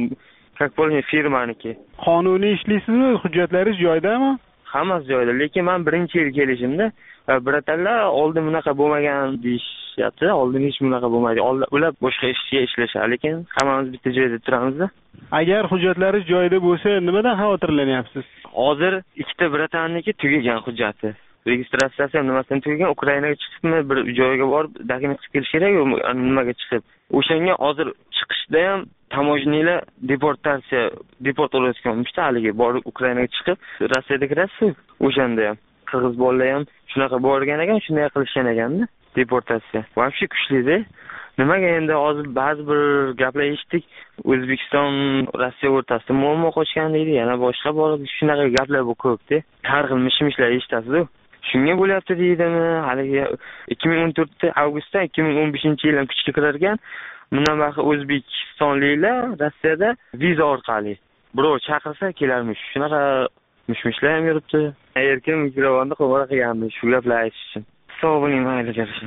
Как положено firmaniki. Qonuniy ishlaysizmi? Hujjatlaringiz joyidami? Hammasi joyida, lekin men birinchi yil kelishimda biratallar oldin bunaqa bo'lmagan deyishyapti. Oldin hech bunaqa bo'lmaydi. Ular boshqa ishga ishlashadi, lekin hammamiz bitta joyda turamiz-da. Agar hujjatlaringiz joyida bo'lsa, nimadan xavotirlanyapsiz? Hozir ikkita biratanniki tugagan hujjati. Registratsiyasi ham nimasidan tugagan, Ukrainaga chiqibmi, bir joyga borib dokument qilib kelish kerak, nimaga chiqib. O'shanga hozir chiqishda ham tamojnilar deportatsiya, deport olayotganmishda, haligi borib Ukrainaga chiqib, Rossiyada kirasiz. O'shanda ham qirg'iz bolalar ham shunaqa borgan ekan, shunday qilishgan ekanda, deportatsiya. Вообще kuchli-da. Nimaga endi hozir ba'zi bir gaplar eshitdik, O'zbekiston Rossiya o'rtasida muammo qo'shgan deydi, yana boshqa bor, shunaqa gaplar bu ko'p-da. Har xil mish-mishlar eshitasiz-ku. Shunga bo'lyapti deydimi? Haligi ikki ming o'n to'rt avgustda ikki ming o'n beshinchi yil ham kuchga kirargan. Bundan baqa o'zbekistonliklar Rossiyada viza orqali birov chaqirsa kelarmish. Shunaqa mish-mishlar ham yuribdi. Erkin mikrofonda qo'ng'iroq qilgandim shu gaplarni aytish uchun. Sog' bo'ling, mayli gaplashing.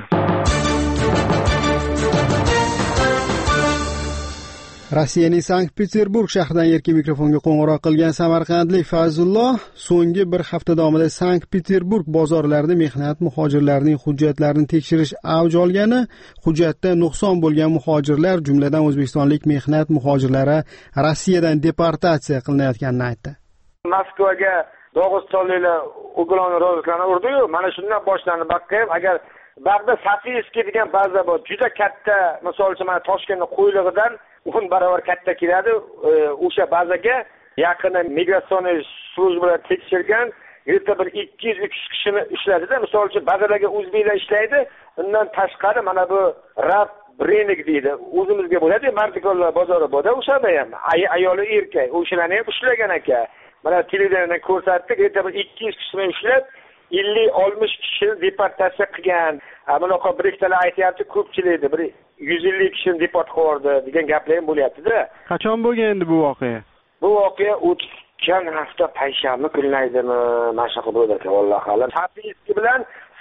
Rossiyaning Sankt-Peterburg shahridan erkin mikrofonga qo'ng'iroq qilgan samarqandlik Fazlulloh so'nggi bir hafta davomida Sankt-Peterburg bozorlarida mehnat muhojirlarining hujjatlarini tekshirish avj olgani, hujjatda nuqson bo'lgan muhojirlar, jumladan o'zbekistonlik mehnat muhojirlari Rossiyadan deportatsiya qilinayotganini aytdi. Moskvaga Dog'istonliklar ugloni roziklarni urdi-yu, mana shundan boshlanib baqqayib, agar Bag'da Safiyskiy degan baza bor, juda katta, misol uchun mana Toshkentning qo'ylig'idan o'n barobar katta keladi. O'sha bazaga yaqini migratsion slujbalar tekshirgan, yerda bir ikki yuz uch yuz kishini ishladida. Misol uchun bazalarga o'zbeklar ishlaydi. Undan tashqari mana bu Rab Brenik deydi. O'zimizga bo'ladi, Martikollar bozori bor-da, o'shada ham ayoli erkak, o'shalarni ham ushlagan ekan. Mana televiziyadan ko'rsatdik, yerda bir ikki yuz kishini ushlab ellik oltmish kishini deportatsiya qilgan. Bunaqa biriktalar aytayapti, ko'pchilikni bir yuz ellik kishini deport qildi degan gaplar ham bo'lyapti-da. Qachon bo'lgan endi bu voqea? Bu voqea o'tgan hafta payshanba kunlaydimi, mana shunaqa bo'ldi ekan, vallohu alam. Safiyskiy bilan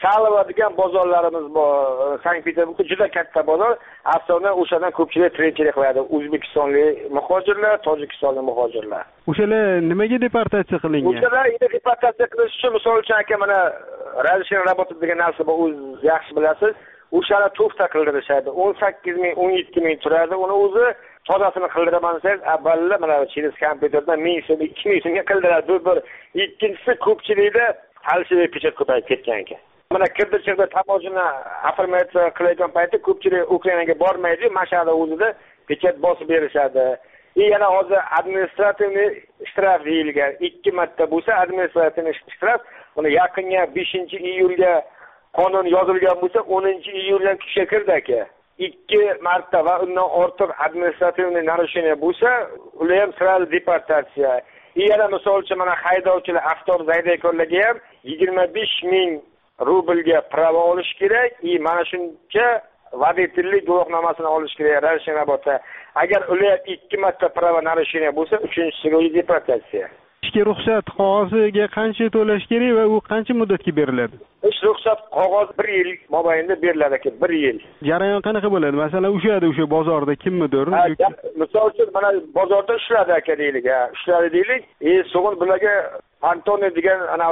Salva degan bozorlarimiz bor. Sankt-Peterburgda juda katta bozor. Aslida o'shadan ko'pchilik tirikchilik qiladi. O'zbekistonlik muhojirlar, tojikistonlik muhojirlar. O'shalar nimaga deportatsiya qilingan? O'shalar endi deportatsiya qilish uchun misol uchun aka mana razрешение работать degan narsa bor, o'z yaxshi bilasiz. O'shalar to'xta qildirishadi. o'n sakkiz ming, o'n yetti ming turadi. Uni o'zi tozasini qildiraman desangiz, avvalla mana через kompyuterdan ming so'm, ikki ming so'mga qildiradi. Bu bir. Ikkinchisi ko'pchilikda falshiy pechat ko'payib ketgan ekan. Mana kirdi chiqdi tamojini affirmatsiya qilayotgan paytda ko'pchilik Ukrainaga bormaydi, mashada o'zida pechat bosib berishadi. E yana hozir administrativniy shtraf deyilgan. ikki marta bo'lsa administrativniy shtraf, uni yaqinga beshinchi iyulga qonun yozilgan bo'lsa, o'ninchi iyuldan kuchga kirdi aka. ikki marta va undan ortiq administrativniy narushение bo'lsa, ular ham sirali deportatsiya. Yana misol uchun mana haydovchilar, avtobus haydayotganlarga ham yigirma besh ming rublga prava olish kerak. И mana shuncha водительlik guvohnomasini olish kerak Rashnabodda. Agar ular ikki marta prava narushение bo'lsa, uchinchisiga deportatsiya. Ishga ruxsat qog'oziga qancha to'lash kerak va u qancha muddatga beriladi? Ish ruxsat qog'oz bir yil mobaynida beriladi aka, bir yil. Jarayon qanaqa bo'ladi? Masalan, ushadi o'sha bozorda kimmidir? Misol uchun mana bozorda ushladi aka deylik, ha, ushladi deylik. E so'ng bularga Antoniy degan ana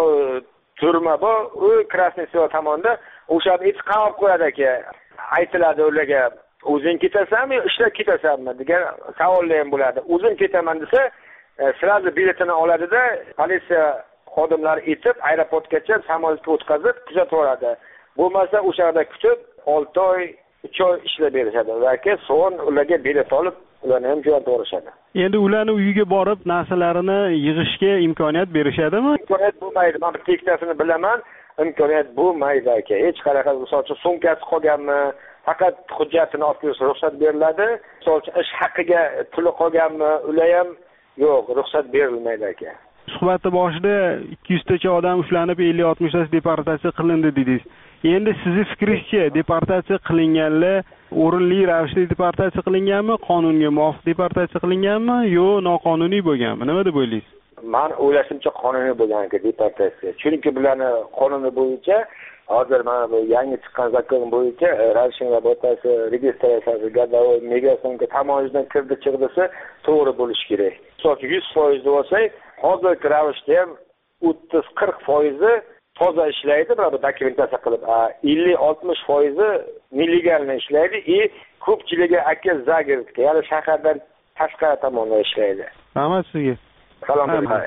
turma bor, u Krasnoy Selo tomonda o'shani it qamab qo'yadi aka. Aytiladi ularga, o'zing ketasanmi, ishlab ketasanmi degan savollar ham bo'ladi. O'zim ketaman desa, sirazi biletini oladida, politsiya xodimlari etib aeroportgacha samolyotga o'tkazib kuzatib oladi. Bo'lmasa o'sha yerda kutib olti oy, uch oy ishlab berishadi. Yoki so'ng ularga bilet olib, ularni ham jo'natib yuborishadi. Endi ularni uyiga borib narsalarini yig'ishga imkoniyat berishadimi? Imkoniyat bo'lmaydi. Men bitta ikkitasini bilaman. Imkoniyat bo'lmaydi aka. Hech qanaqa misol uchun sumkasi qolganmi, faqat hujjatini olib kelsa ruxsat beriladi. Misol uchun ish haqiga puli qolganmi, ular ham yo'q, ruxsat berilmaydi aka. Suhbatda boshida ikki yuz tacha odam ushlanib, ellik oltmish tasi deportatsiya qilindi dedingiz. Endi sizni fikringizcha deportatsiya qilinganlar o'rinli ravishda deportatsiya qilinganmi, qonunga muvofiq deportatsiya qilinganmi, yo noqonuniy bo'lganmi? Nima deb o'ylaysiz? Men o'ylashimcha qonuniy bo'lgan aka deportatsiya. Chunki bularni qonuni bo'yicha hozir mana bu yangi chiqqan zakon bo'yicha ravishning botasi, registratsiyasi, gadovoy, migratsiya tomonidan kirdi chiqdisi to'g'ri bo'lishi kerak. Masalan, yuz foiz bo'lsa, hozirgi ravishda ham o'ttiz qirq foiz toza ishlaydi, bu dokumentatsiya qilib, ellik oltmish foiz nelegalni ishlaydi, и ko'pchiligi aka Zagreb, ya'ni shahardan tashqari tomonda ishlaydi. Rahmat sizga. Salom bermay.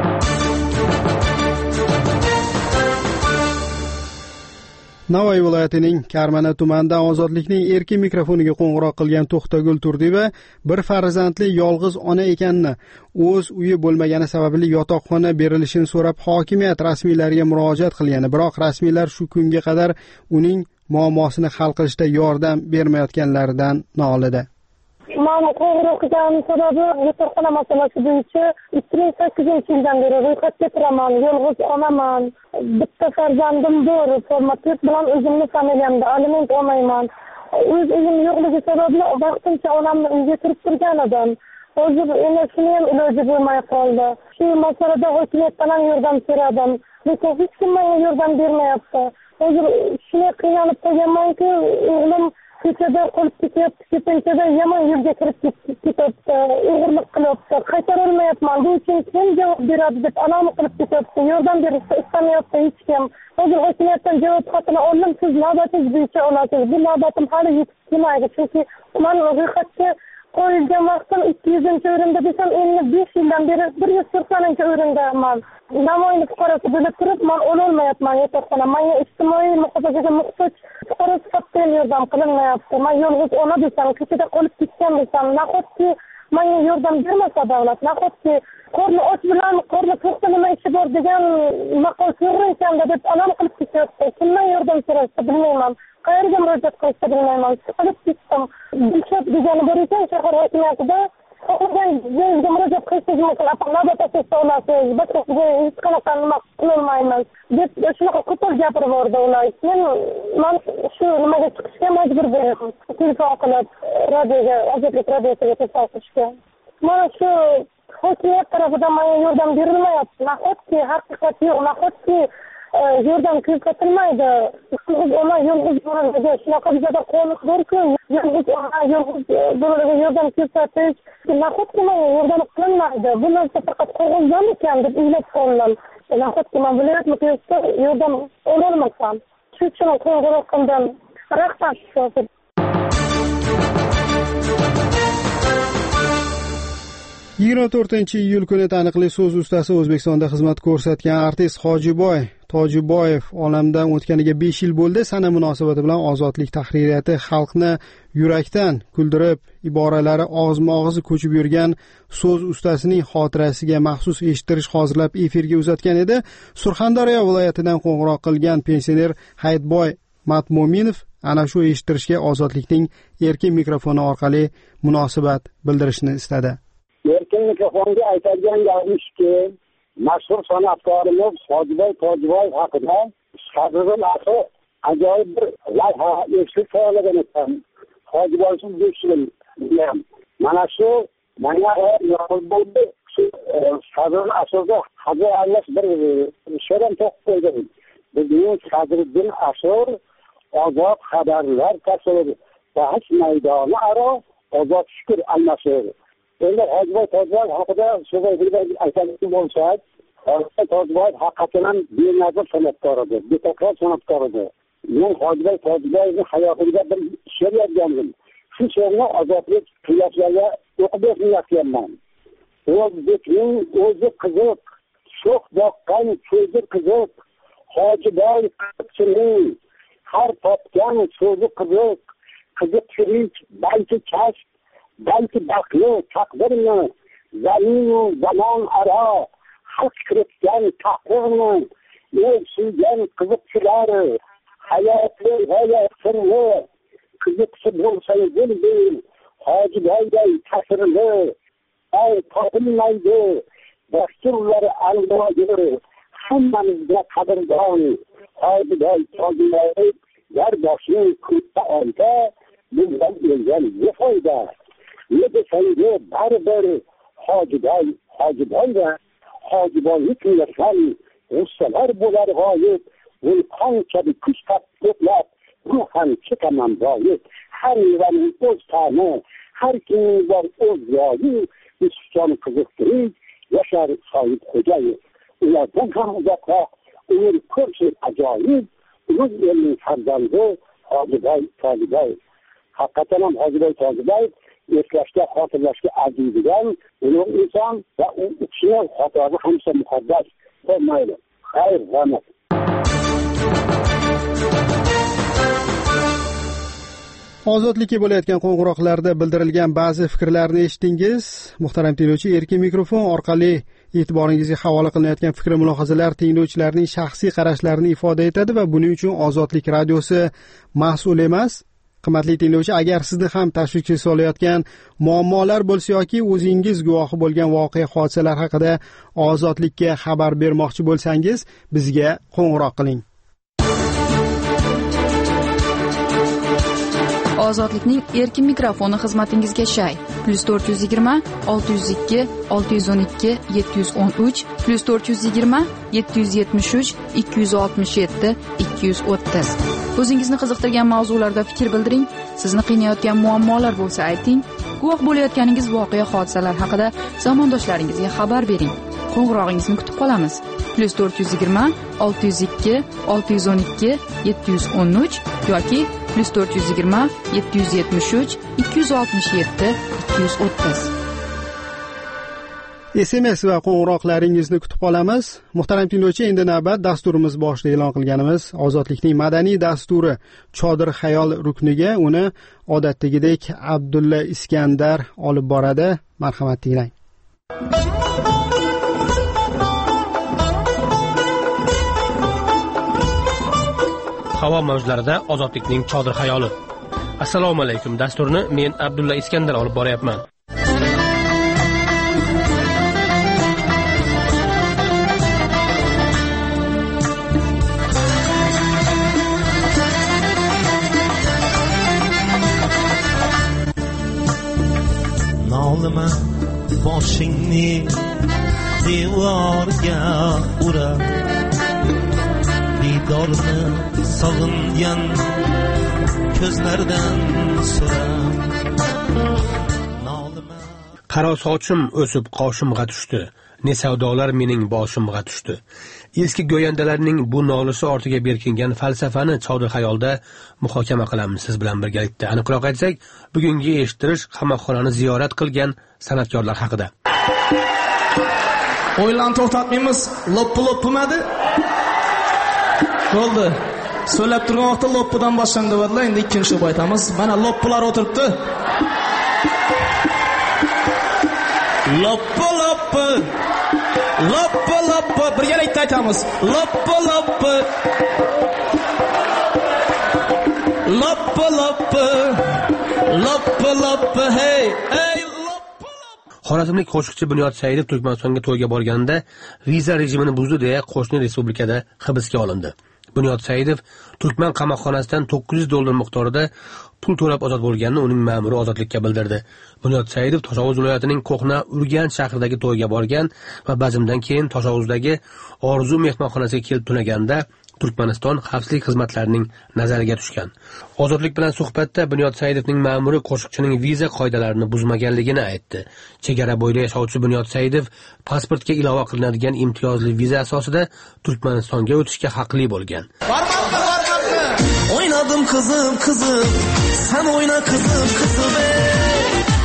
Navoiy viloyatining Karmana tumanida Ozodlikning erkin mikrofoniga qo'ng'iroq qilgan To'xtagul Turdiva bir farzandli yolg'iz ona ekanini, o'z uyi bo'lmagani sababli yotoqxona berilishini so'rab hokimiyat rasmiylariga murojaat qilgani, biroq rasmiylar shu kunga qadar uning muammosini hal qilishda yordam bermayotganlaridan nolida. Men qo'ng'iroq qilganim sababi yotoqxona masalasi bo'yicha ikki ming sakkizinchi yildan beri ro'yxatga turaman, yolg'iz onaman. Bitta farzandim bor, formativ bilan o'zimning familiyamda aliment olmayman. O'z uyim yo'qligi sababli vaqtincha onamni uyga kirib turgan edim. Hozir endi shuni ham iloji bo'lmay qoldi. Shu masalada hokimiyatdan ham yordam so'radim, lekin hech kim menga yordam bermayapti. Hozir shuni qiynalib qolganmanki, o'g'lim ko'chada qolib ketyapti, ko'pinchada yomon yo'lga kirib ketyapti, o'g'irlik qilyapti, qaytarolmayapman, bu uchun kim javob beradi deb alam qilib ketyapti, yordam berishni istamayapti hech kim. Hozir hokimiyatdan javob xatini oldim, siz navbatingiz bo'yicha olasiz. Bu navbatim hali yetib kelmaydi, chunki men ro'yxatga qo'yilgan vaqtim ikki yuzinchi o'rinda desam, endi besh yildan beri bir yuz to'qsoninchi o'rindaman. Navoiylik fuqarosi bo'lib turib, men ololmayapman yotoqxona. Menga ijtimoiy muhofazaga muhtoj fuqaro sifatida yordam qilinmayapti. Men yolg'iz ona desam, ko'chada qolib ketgan desam, nahotki menga yordam bermasa davlat, nahotki qorni och bilan qorni to'qda nima ishi bor degan maqol to'g'ri ekanda deb alam qilib ketyapti. Kimdan yordam so'rashni bilmayman. Qayerga murojaat qilishni bilmayman. Qilib ketdim. Dilshod degani bor ekan shahar hokimiyatida. Xohlagan joyga murojaat qilishingiz mumkin. Navbat asosida olasiz. Boshqa hech qanaqa nima qilolmaymiz deb shunaqa qo'pol gapirib yubordi ular. Men men shu nimaga chiqishga majbur bo'ldim. Telefon qilib radioga, Ozodlik radiosiga telefon qilishga. Mana shu hokimiyat tarafidan menga yordam berilmayapti. Nahotki haqiqat yo'q, nahotki yordam ko'rsatilmaydi. Yolg'iz ona yolg'iz bolalarga shunaqa bizada qonun borku, yolg'iz ona yolg'iz bolalarga yordam ko'rsatish nahotki menga yordam qilinmaydi. Bu narsa faqat qog'ozdan ekan deb o'ylab qoldim. Nahotki men viloyat miqyosida yordam ololmasam, shu uchun qo'ng'iroq qildim. Rahmat shofir. yigirma to'rtinchi iyul kuni taniqli so'z ustasi, O'zbekistonda xizmat ko'rsatgan artist Hojiboy Tojiboyev olamdan o'tganiga besh yil bo'ldi. Sana munosabati bilan Ozodlik tahririyati xalqni yurakdan kuldirib, iboralari og'izma-og'iz ko'chib yurgan so'z ustasining xotirasiga maxsus eshittirish hozirlab efirga uzatgan edi. Surxondaryo viloyatidan qo'ng'iroq qilgan pensioner Hayitboy Matmo'minov ana shu eshittirishga Ozodlikning erkin mikrofoni orqali munosabat bildirishni istadi. Erkin mikrofonga aytadigan gapimizki, mashhur san'atkorimiz Hojiboy Tojiboyev haqida Sadrul Asr ajoyib bir lavha eshitib tayyorlagan ekan. Hojiboysiz besh yil. Mana shu mana yo'q bo'ldi. Sadrul Asrda hajı Allah bir she'rim to'qib qo'ydi. Bizning Sadriddin Asr ozod xabarlar tasavvur bahs maydoni aro ozod shukr almashur. Endi Hojiboy Tojiboyev haqida so'z aytadigan bo'lsak, Hojiboy Tojiboyev haqiqatan benazir san'atkor edi, betakror san'atkor edi. Men Hojiboy Tojiboyevning hayotiga bir she'r yozgandim. Shu she'rni Ozodlik qiyofasiga o'qib bermoqchiman. O'zbekning o'zi qiziq, sho'x boqqan so'zi qiziq, Hojiboy qizchining har topgan so'zi qiziq, qiziqchilik balki kasb, balki baxtli taqdirmi, zaminu zamon aro haq kiritgan taqdirmi, el suygan qiziqchilar hayotli g'oyat sirli, qiziqchi bo'lsang bilbil, Hojiboyday ta'sirli, ay topilmaydi dasturlari alloyir, hammamizga qadrdon Hojiboy Tojiboyev garboshning ko'kda olsa, bundan kelgan ne foyda? Ne desangga baribir Hojiboy Hojiboy va Hojiboyni tinglasam g'ussalar bo'lar g'oyib, vulqon kabi kuch to'plab ruhan chekaman boyib. Har mevaning o'z ta'mi, har kimning bor o'z yoyi, ishton qiziqtirik yashar soyib xo'jayev. Ulardan ham uzoqroq umr ko'rsin ajoyib, ulug' elning farzandi Hojiboy Tojiboyev. Haqiqatan ham Hojiboy Tojiboyev eslashga, xotirlashga arziydigan ulug' inson va u kishini xotirasi hamisha muqaddas bo'lmaydi. Xayr, rahmat. Ozodlikka bo'layotgan qo'ng'iroqlarda bildirilgan ba'zi fikrlarni eshitdingiz. Muhtaram tinglovchi, erkin mikrofon orqali e'tiboringizga havola qilinayotgan fikr mulohazalar tinglovchilarning shaxsiy qarashlarini ifoda etadi va buning uchun Ozodlik radiosi mas'ul emas. Qimmatli tinglovchi, agar sizni ham tashvishga solayotgan muammolar bo'lsa yoki o'zingiz guvohi bo'lgan voqea hodisalar haqida Ozodlikka xabar bermoqchi bo'lsangiz, bizga qo'ng'iroq qiling. Ozodlikning erkin mikrofoni xizmatingizga shay. plus to'rt yuz yigirma olti yuz ikki olti yuz o'n ikki yetti yuz o'n uch plus to'rt yuz yigirma yetti yuz yetmish uch ikki yuz oltmish yetti ikki yuz o'ttiz. O'zingizni qiziqtirgan mavzularda fikr bildiring. Sizni qiynayotgan muammolar bo'lsa ayting. Guvoh bo'layotganingiz voqea hodisalar haqida zamondoshlaringizga xabar bering. Qo'ng'irog'ingizni kutib qolamiz. plus to'rt yuz yigirma olti yuz ikki olti yuz o'n ikki yetti yuz o'n uch yoki plus to'rt yuz yigirma yetti yuz yetmish uch ikki yuz oltmish yetti ikki yuz o'ttiz. S M S va qo'ng'iroqlaringizni kutib qolamiz. Muhtaram tinglovchi, endi navbat dasturimiz boshida e'lon qilganimiz Ozodlikning madaniy dasturi Chodir xayol rukniga. Uni odatdagidek Abdulla Iskandar olib boradi. Marhamat tinglang. Havo mavjlarida Ozodlikning Chodir xayoli. Assalomu alaykum. Dasturni men Abdulla Iskandar olib boryapman. Nolima boshingni devorga urab, didorni sog'ingan ko'zlardan so'ram. Qaro sochim o'sib qoshimga tushdi, ne savdolar mening boshimga tushdi. Eski go'yandalarning bu nolisi ortiga berkingan falsafani chog'da xayolda muhokama qilamiz siz bilan birgalikda. Aniqroq aytsak, bugungi eshittirish qamoqxonani ziyorat qilgan san'atkorlar haqida. O'ylanni to'xtatmaymiz, loppi-loppimadi. Bo'ldi. So'lab turgan vaqtda loppidan boshlandi bo'ldi, endi ikkinchi bo'y aytamiz. Mana loppilar o'tiribdi. Loppi loppi loppi loppi birgalikda aytamiz. Loppi loppi loppi loppi loppi loppi hey hey loppi. Xorazmlik qo'shiqchi Bunyod Saidov Turkmanistonga to'yga borganida viza rejimini buzdi deya qo'shni respublikada hibsga olindi. Bunyod Saidov Turkman qamoqxonasidan to'qqiz yuz dollar miqdorida pul to'lab ozod bo'lganini uning ma'muri ozodlikka bildirdi. Bunyod Saidov Toshovuz viloyatining Qo'qna Urganch shahridagi to'yga borgan va bazmdan keyin Toshovuzdagi Orzu mehmonxonasiga kelib tunaganda Turkmaniston xavfsizlik xizmatlarining nazariga tushgan. Ozodlik bilan suhbatda Bunyod Saidovning ma'muri qo'shiqchining viza qoidalarini buzmaganligini aytdi. Chegara bo'yida yashovchi Bunyod Saidov pasportga ilova qilinadigan imtiyozli viza asosida Turkmanistonga o'tishga haqli bo'lgan. Oynadım kızım kızım, sen oyna kızım kızım ey.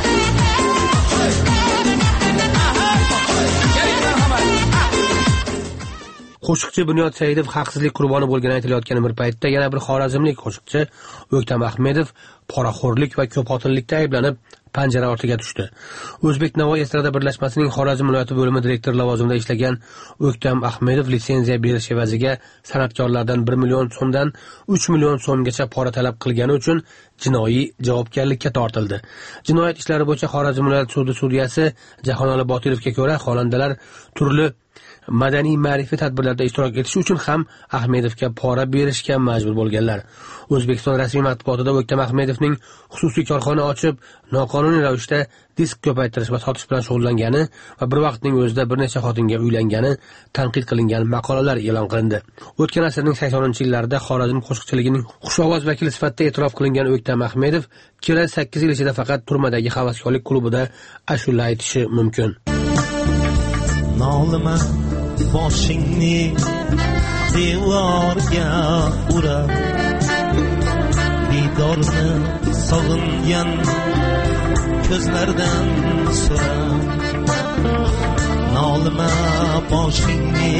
Qo'shiqchi Bunyod Saidov haqsizlik qurboni bo'lgani aytilayotgan bir paytda yana bir xorazmlik qo'shiqchi O'ktam Ahmedov poraxo'rlik va ko'pxotinlikda ayblanib panjara ortiga tushdi. O'zbek Navoiy estrada birlashmasining Xorazm viloyati bo'limi direktori lavozimida ishlagan O'ktam Ahmedov litsenziya berish evaziga san'atkorlardan bir million so'mdan uch million so'mgacha pora talab qilgani uchun jinoiy javobgarlikka tortildi. Jinoyat ishlari bo'yicha Xorazm viloyati sudi sudyasi Jahonali Botilovga ko'ra, xonandalar turli madaniy ma'rifiy tadbirlarda ishtirok etish uchun ham Ahmedovga pora berishga majbur bo'lganlar. O'zbekiston rasmiy matbuotida O'ktam Ahmedovning xususiy korxona ochib, noqonuniy ravishda disk ko'paytirish va sotish bilan shug'ullangani va bir vaqtning o'zida bir necha xotinga uylangani tanqid qilingan maqolalar e'lon qilindi. O'tgan asrning saksoninchi yillarida Xorazm qo'shiqchiligining xushovoz vakili sifatida e'tirof qilingan O'ktam Ahmedov kelasi sakkiz yil ichida faqat turmadagi havaskorlik klubida ashula aytishi mumkin. Nolima boshingni devorga urab, didorni sog'ingan ko'zlardan so'rab. Nolima boshingni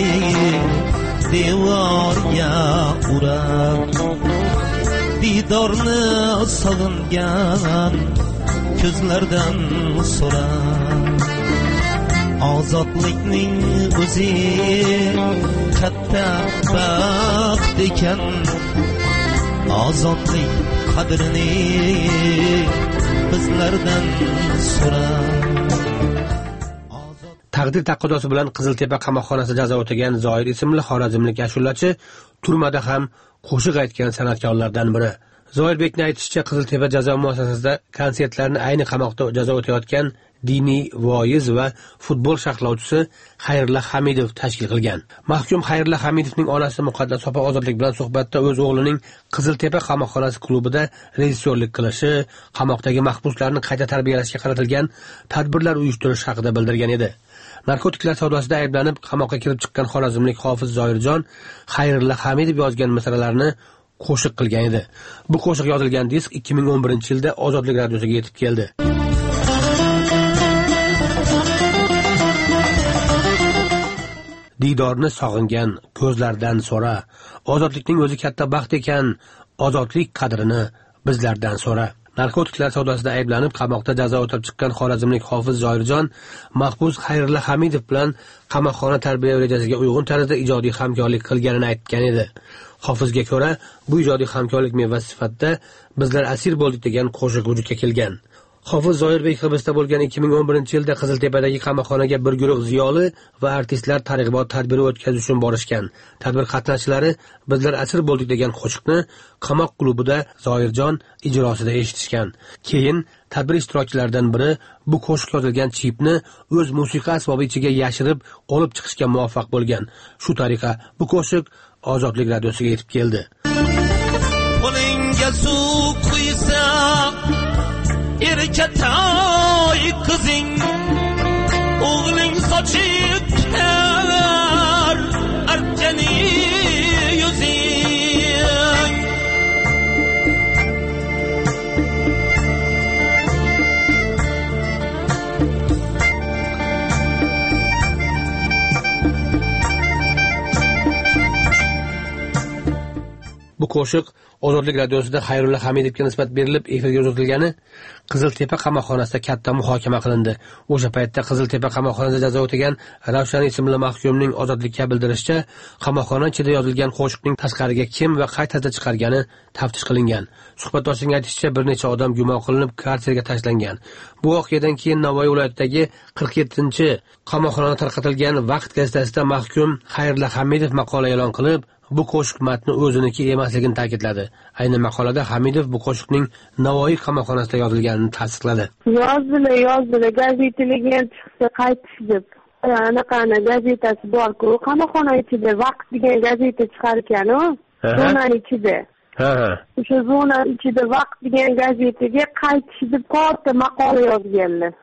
devorga urab, didorni sog'ingan ko'zlardan so'rab. Ozodlikning o'zi katta baxt ekan, ozodlik qadrini bizlardan so'ra. Taqdir taqozosi bilan Qiziltepa qamoqxonasida jazo o'tagan Zoir ismli xorazmlik ashulachi turmada ham qo'shiq aytgan san'atkorlardan biri. Zoirbekning aytishicha, Qiziltepa jazo muassasasida konsertlarni ayni qamoqda jazo o'tayotgan diniy voiz va futbol sharhlovchisi Xayrilla Hamidov tashkil qilgan. Mahkum Xayrilla Hamidovning onasi Muqaddas opa ozodlik bilan suhbatda o'z o'g'lining Qiziltepa qamoqxonasi klubida rejissyorlik qilishi, qamoqdagi mahbuslarni qayta tarbiyalashga qaratilgan tadbirlar uyushtirish haqida bildirgan edi. Narkotiklar savdosida ayblanib qamoqqa kirib chiqqan xorazmlik hofiz Zoirjon Xayrilla Hamidov yozgan misralarni qo'shiq qilgan edi. Bu qo'shiq yozilgan disk ikki ming o'n birinchi yilda Ozodlik radiosiga yetib keldi. Didorni sog'ingan ko'zlardan so'ra, ozodlikning o'zi katta baxt ekan, ozodlik qadrini bizlardan so'ra. Narkotiklar savdosida ayblanib qamoqda jazo o'tab chiqqan xorazmlik hofiz Zoirjon mahbus Xayrilla Hamidov bilan qamoqxona tarbiya rejasiga uyg'un tarzda ijodiy hamkorlik qilganini aytgan edi. Hofizga ko'ra, bu ijodiy hamkorlik mevasi sifatida bizlar asir bo'ldik degan qo'shiq vujudga kelgan. Hofiz Zoirbek hibsda bo'lgan ikki ming o'n birinchi yilda Qiziltepadagi qamoqxonaga bir guruh ziyoli va artistlar targ'ibot tadbiri o'tkazish uchun borishgan. Tadbir qatnashchilari bizlar asir bo'ldik degan qo'shiqni qamoq klubida Zoirjon ijrosida eshitishgan. Keyin tadbir ishtirokchilaridan biri bu qo'shiq yozilgan chipni o'z musiqa asbobi ichiga yashirib olib chiqishga muvaffaq bo'lgan. Shu tariqa bu qo'shiq Ozodlik radiosiga yetib keldi. Qo'lingga suv quysa, erkatoy qizing, o'g'ling sochib ketar, arjani yuzing. Bu qo'shiq Ozodlik radiosida Xayrulla Hamidovga nisbat berilib efirga uzatilgani Qiziltepa qamoqxonasida katta muhokama qilindi. O'sha paytda Qiziltepa qamoqxonasida jazo o'tagan Ravshan ismli mahkumning ozodlikka bildirishicha, qamoqxona ichida yozilgan qo'shiqning tashqariga kim va qay tarzda chiqargani taftish qilingan. Suhbatdoshning aytishicha, bir necha odam gumon qilinib karserga tashlangan. Bu voqeadan keyin Navoiy viloyatidagi qirq yettinchi qamoqxonada tarqatilgan Vaqt gazetasida mahkum Xayrulla Hamidov maqola e'lon qilib, bu qo'shiq matni o'ziniki emasligini ta'kidladi. Ayni maqolada Hamidov bu qo'shiqning Navoiy qamoqxonasida yozilganini tasdiqladi. Yozdilar, yozdilar, gazetalarga chiqsa qaytish deb. Anaqani gazetasi bor-ku, qamoqxona ichida Vaqt degan gazeta chiqargan-ku, zonaning ichida. Ha ha. O'sha zona ichida Vaqt degan gazetaga qaytish deb katta maqola yozganlar.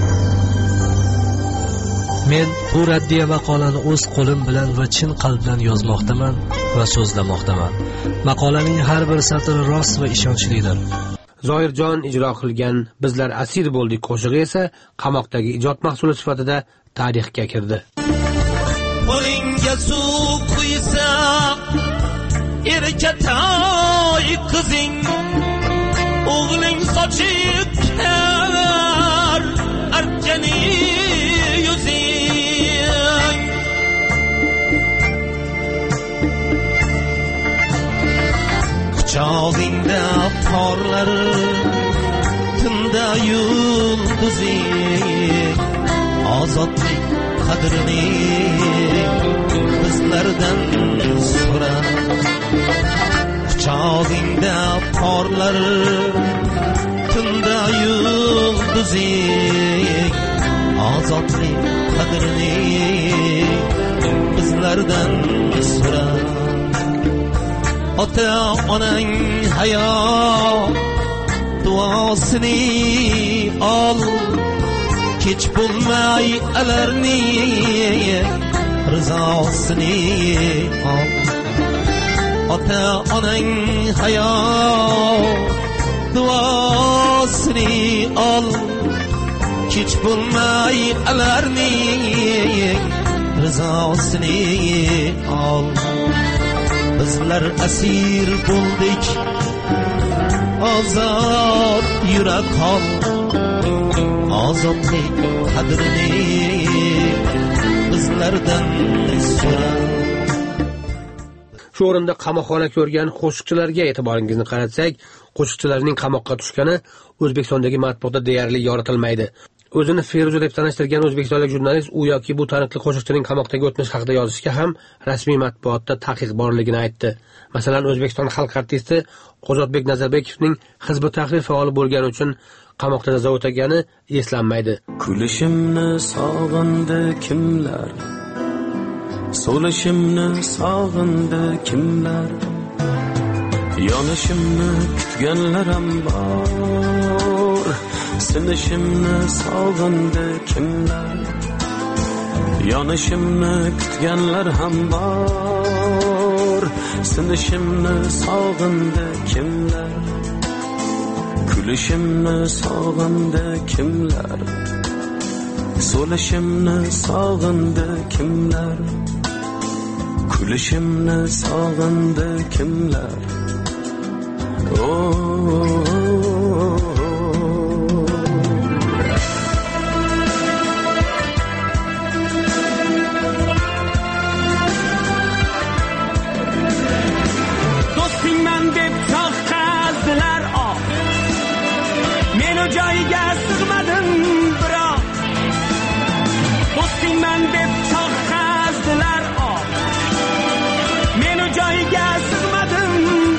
Men bu raddiya maqolani o'z qo'lim bilan va chin qalbdan yozmoqdaman va so'zlamoqdaman. Maqolaning har bir satri rost va ishonchlidir. Zoirjon ijro qilgan Bizlar asir bo'ldik qo'shig'i esa qamoqdagi ijod mahsuli sifatida tarixga kirdi. Qo'lingga suv quysa, erkatoy qizing, o'g'ling sochib ketar, arjani yuzing. Quchog'ingda porlar, tunda yulduzing, ozodlik qadrini bizlardan so'ra. Quchog'ingda porlar, tunda yulduzing, ozodlik qadrini bizlardan so'ra. Ota onang hayot duosini ol, kech bo'lmay alarning rizosini ol. Ota onang hayot duosini ol, kech bo'lmay alarning rizosini ol. Bizlar asir bo'ldik, ozod yurak ol, ozodlik qadrini bizlardan so'ra. Shu o'rinda qamoqxona ko'rgan qo'shiqchilarga e'tiboringizni qaratsak, qo'shiqchilarning qamoqqa tushgani O'zbekistondagi matbuotda deyarli yoritilmaydi. O'zini Feruza deb tanishtirgan o'zbekistonlik jurnalist u yoki bu taniqli qo'shiqchining qamoqdagi o'tmish haqida yozishga ham rasmiy matbuotda taqiq borligini aytdi. Masalan, O'zbekiston xalq artisti Ozodbek Nazarbekovning Hizb tahrir faoli bo'lgani uchun qamoqda jazo o'tagani eslanmaydi. Kulishimni sog'indi kimlar, so'lishimni sog'indi kimlar, yonishimni kutganlar ham bor, sinishimni sog'indi kimlar, yonishimni kutganlar ham bor, sinishimni sog'indi kimlar, kulishimni sog'indi kimlar, so'lishimni sog'indi kimlar, kulishimni sog'indi kimlar. Oh, joyiga sig'madim biroq, do'stingman deb cho'qqazdilar, men u joyiga sig'madim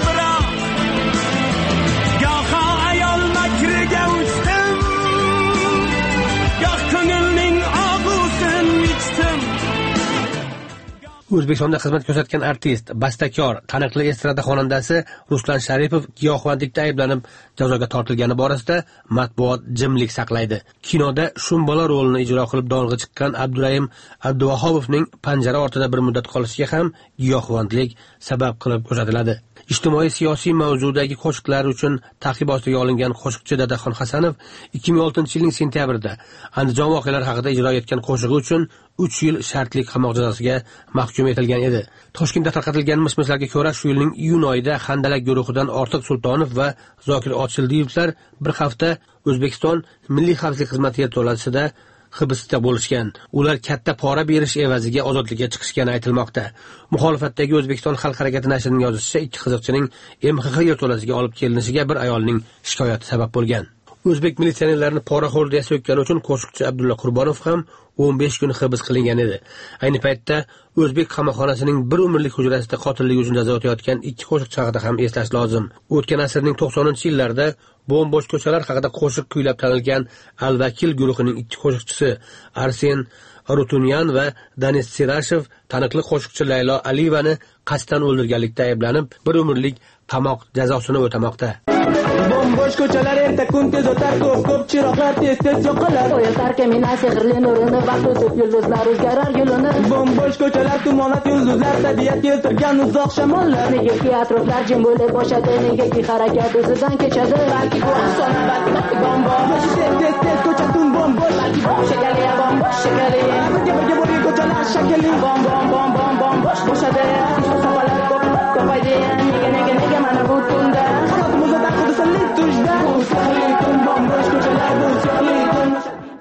O'zbekistonda xizmat ko'rsatgan artist, bastakor, taniqli estrada xonandasi Ruslan Sharipov giyohvandlikda ayblanib jazoga tortilgani borasida matbuot jimlik saqlaydi. Kinoda Shumbola rolini ijro qilib dong'i chiqqan Abdurayim Abduvahobovning panjara ortida bir muddat qolishiga ham giyohvandlik sabab qilib ko'rsatiladi. Ijtimoiy siyosiy mavzudagi qo'shiqlar uchun ta'qib ostiga olingan qo'shiqchi Dadaxon Hasanov ikki ming oltinchi yilning sentyabrida Andijon voqealari haqida ijro etgan qo'shig'i uchun uch yil shartli qamoq jazosiga mahkum etilgan edi. Toshkentda tarqatilgan mish-mishlarga ko'ra, shu yilning iyun oyida Handalak guruhidan Ortiq Sultonov va Zokir Ochildiyevlar bir hafta O'zbekiston Milliy xavfsizlik xizmati yerto'lasida hibsda bo'lishgan. Ular katta pora berish evaziga ozodlikka chiqishgani aytilmoqda. Muxolifatdagi O'zbekiston xalq harakati nashrining yozishicha, ikki qiziqchining M X X yerto'lasiga olib kelinishiga bir ayolning shikoyati sabab bo'lgan. O'zbek militsionerlarini poraxo'r deya so'kkani uchun qo'shiqchi Abdulla Qurbonov ham o'n besh kun hibs qilingan edi. Ayni paytda O'zbek qamoqxonasining bir umrlik hujrasida qotillik uchun jazo o'tayotgan ikki qo'shiqchi haqida ham eslash lozim. O'tgan asrning to'qsoninchi yillarida Bo'm-bo'sh ko'chalar haqida qo'shiq kuylab tanilgan Al-Vakil guruhining ikki qo'shiqchisi Arsen Arutunyan va Danis Sirashev taniqli qo'shiqchi Laylo Aliyevani qasddan o'ldirganlikda ayblanib, bir umrlik qamoq jazosini o'tamoqda. Bo'm-bo'sh ko'chalar erta kun tez o'tar, ko'p ko'p chiroqlar tez tez yo'qolar. O'yar kamina sehrli nurini vaqt o'tib yulduzlar o'zgarar yo'lini. Bo'm-bo'sh ko'chalar tumonat yulduzlar tabiat keltirgan uzoq shamollar. Negaki atroflar jim bo'lib boshadi, negaki harakat o'zidan kechadi. Balki bu afsona, balki bo'm-bo'sh tez tez tez ko'cha tun bo'm-bo'sh. Balki bu shekali bo'm-bo'sh shekali. Birga birga bo'lgan ko'chalar shakali bom bom bom bom bo'm-bo'sh bo'shadi. Safarlar ko'p ko'paydi, nega nega nega mana bu tunda. Hayotimizda qudusli tujda bu sirli tun bo'm-bo'sh ko'chalar bu sirli tun.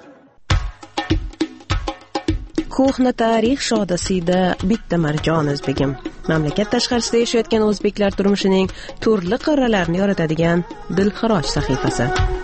Ko'hna tarix shodasida bitta Marjon o'zbegim. Mamlakat tashqarisida yashayotgan o'zbeklar turmushining turli qirralarini yoritadigan dilxiroj sahifasi.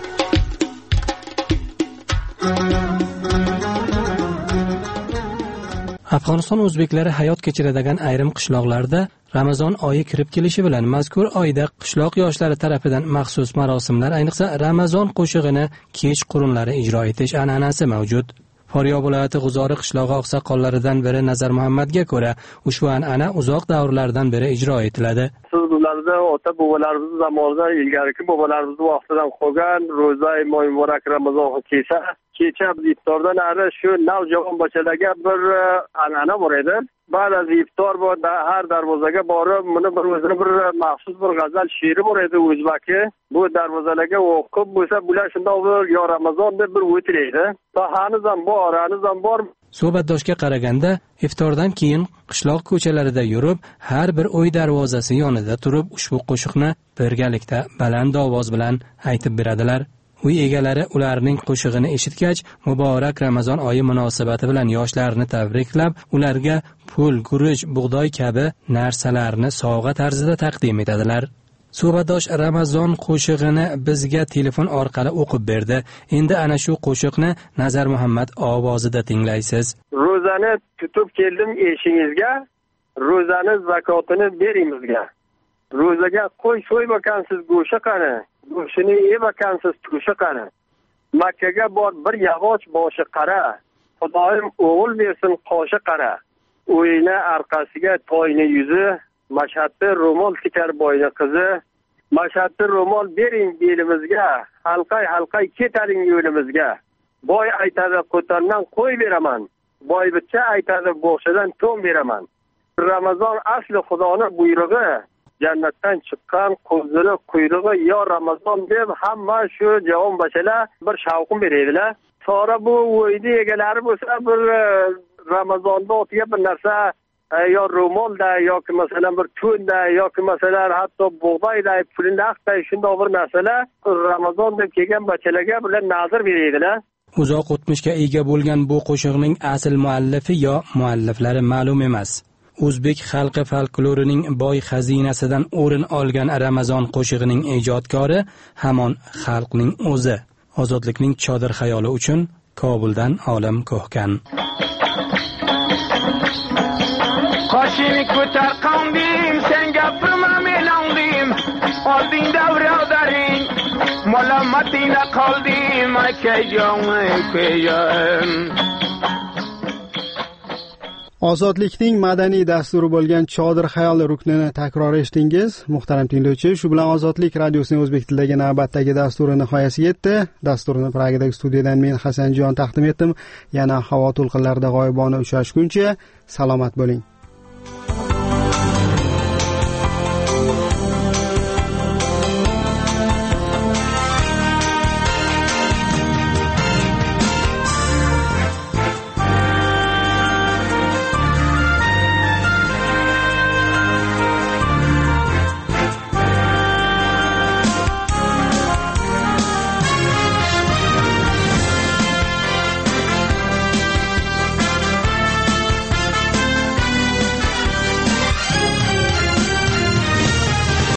Afg'oniston o'zbeklari hayot kechiradigan ayrim qishloqlarda Ramazon oyi kirib kelishi bilan mazkur oyda qishloq yoshlari tarafidan maxsus marosimlar, ayniqsa Ramazon qo'shig'ini kech qurunlari ijro etish an'anasi mavjud. Faryob viloyati G'uzori qishlog'i oqsoqollaridan biri Nazar Muhammadga ko'ra, ushbu an'ana uzoq davrlardan beri ijro etiladi. Sizlarda ota bobolarimiz zamonida ilgariki bobolarimiz vaqtidan qolgan ro'za-i muborak Ramazon kecha kecha iftordan ari shu navjavon bolalarga bir an'ana bor edi. Ba'd az iftor bu har darvozaga borib, buni bir o'zini bir maxsus bir g'azal she'ri bor edi o'zbaki. Bu darvozalarga o'qib bo'lsa, bular shundoq bir yo Ramazon deb bir o'tiraydi. Hanuz ham bor, hanuz ham bor. Suhbatdoshga qaraganda, iftordan keyin qishloq ko'chalarida yurib, har bir uy darvozasi yonida turib, ushbu qo'shiqni birgalikda baland ovoz bilan aytib beradilar. Uy egalari ularning qo'shig'ini eshitgach, muborak Ramazon oyi munosabati bilan yoshlarni tabriklab, ularga pul, guruch, bug'doy kabi narsalarni sovg'a tarzida taqdim etadilar. Suhbatdosh Ramazon qo'shig'ini bizga telefon orqali o'qib berdi. Endi ana shu qo'shiqni Nazar Muhammad ovozida tinglaysiz. Ro'zani tutib keldim eshingizga, ro'zani zakotini beringizga. Ro'zaga qo'y so'ymakansiz go'sha qani, go'shini yemakansiz go'sha qani. Makkaga bor bir yog'och boshi qara, Xudoyim o'g'il bersin qoshi qara. O'yina orqasiga toyni yuzi, Mashhadda ro'mol tikar boyni qizi, Mashhadda ro'mol bering belimizga, halqay halqay ketaring yo'limizga. Boy aytadi qo'tandan qo'y beraman, boybicha aytadi bo'xshadan to'n beraman. Ramazon asli Xudoning buyrug'i, jannatdan chiqqan qo'zini quyrug'i yo Ramazon deb hamma shu javon bashalar bir shavqin beradilar. Sonra bu o'ydi egalari bo'lsa bir Ramazonda o'tiga bir narsa yo ro'molda yoki masalan bir to'nda yoki masalan hatto bug'doyda pulindaqda shunday bir narsalar Ramazon deb kelgan bachalarga bilan nazar beradilar. Uzoq o'tmishga ega bo'lgan bu qo'shiqning asl muallifi yo mualliflari ma'lum emas. O'zbek xalqi folklorining boy xazinasidan o'rin olgan Ramazon qo'shig'ining ijodkori hamon xalqning o'zi. Ozodlikning chodir xayoli uchun Kobuldan Olim Ko'hkan. Qoshini ko'tar qondim, sen gapirma melandim, oldingda birodaring, malomatingda qoldim, akajon, akajon. ozodlikning madaniy dasturi bo'lgan chodir xayol ruknini takror eshitdingiz. Muhtaram tinglovchi, shu bilan ozodlik radiosining o'zbek tilidagi navbatdagi dasturi nihoyasiga yetdi. Dasturni Pragadagi studiyadan men Hasanjon taqdim etdim. Yana havo to'lqinlarida g'oyibona uchrashguncha salomat bo'ling.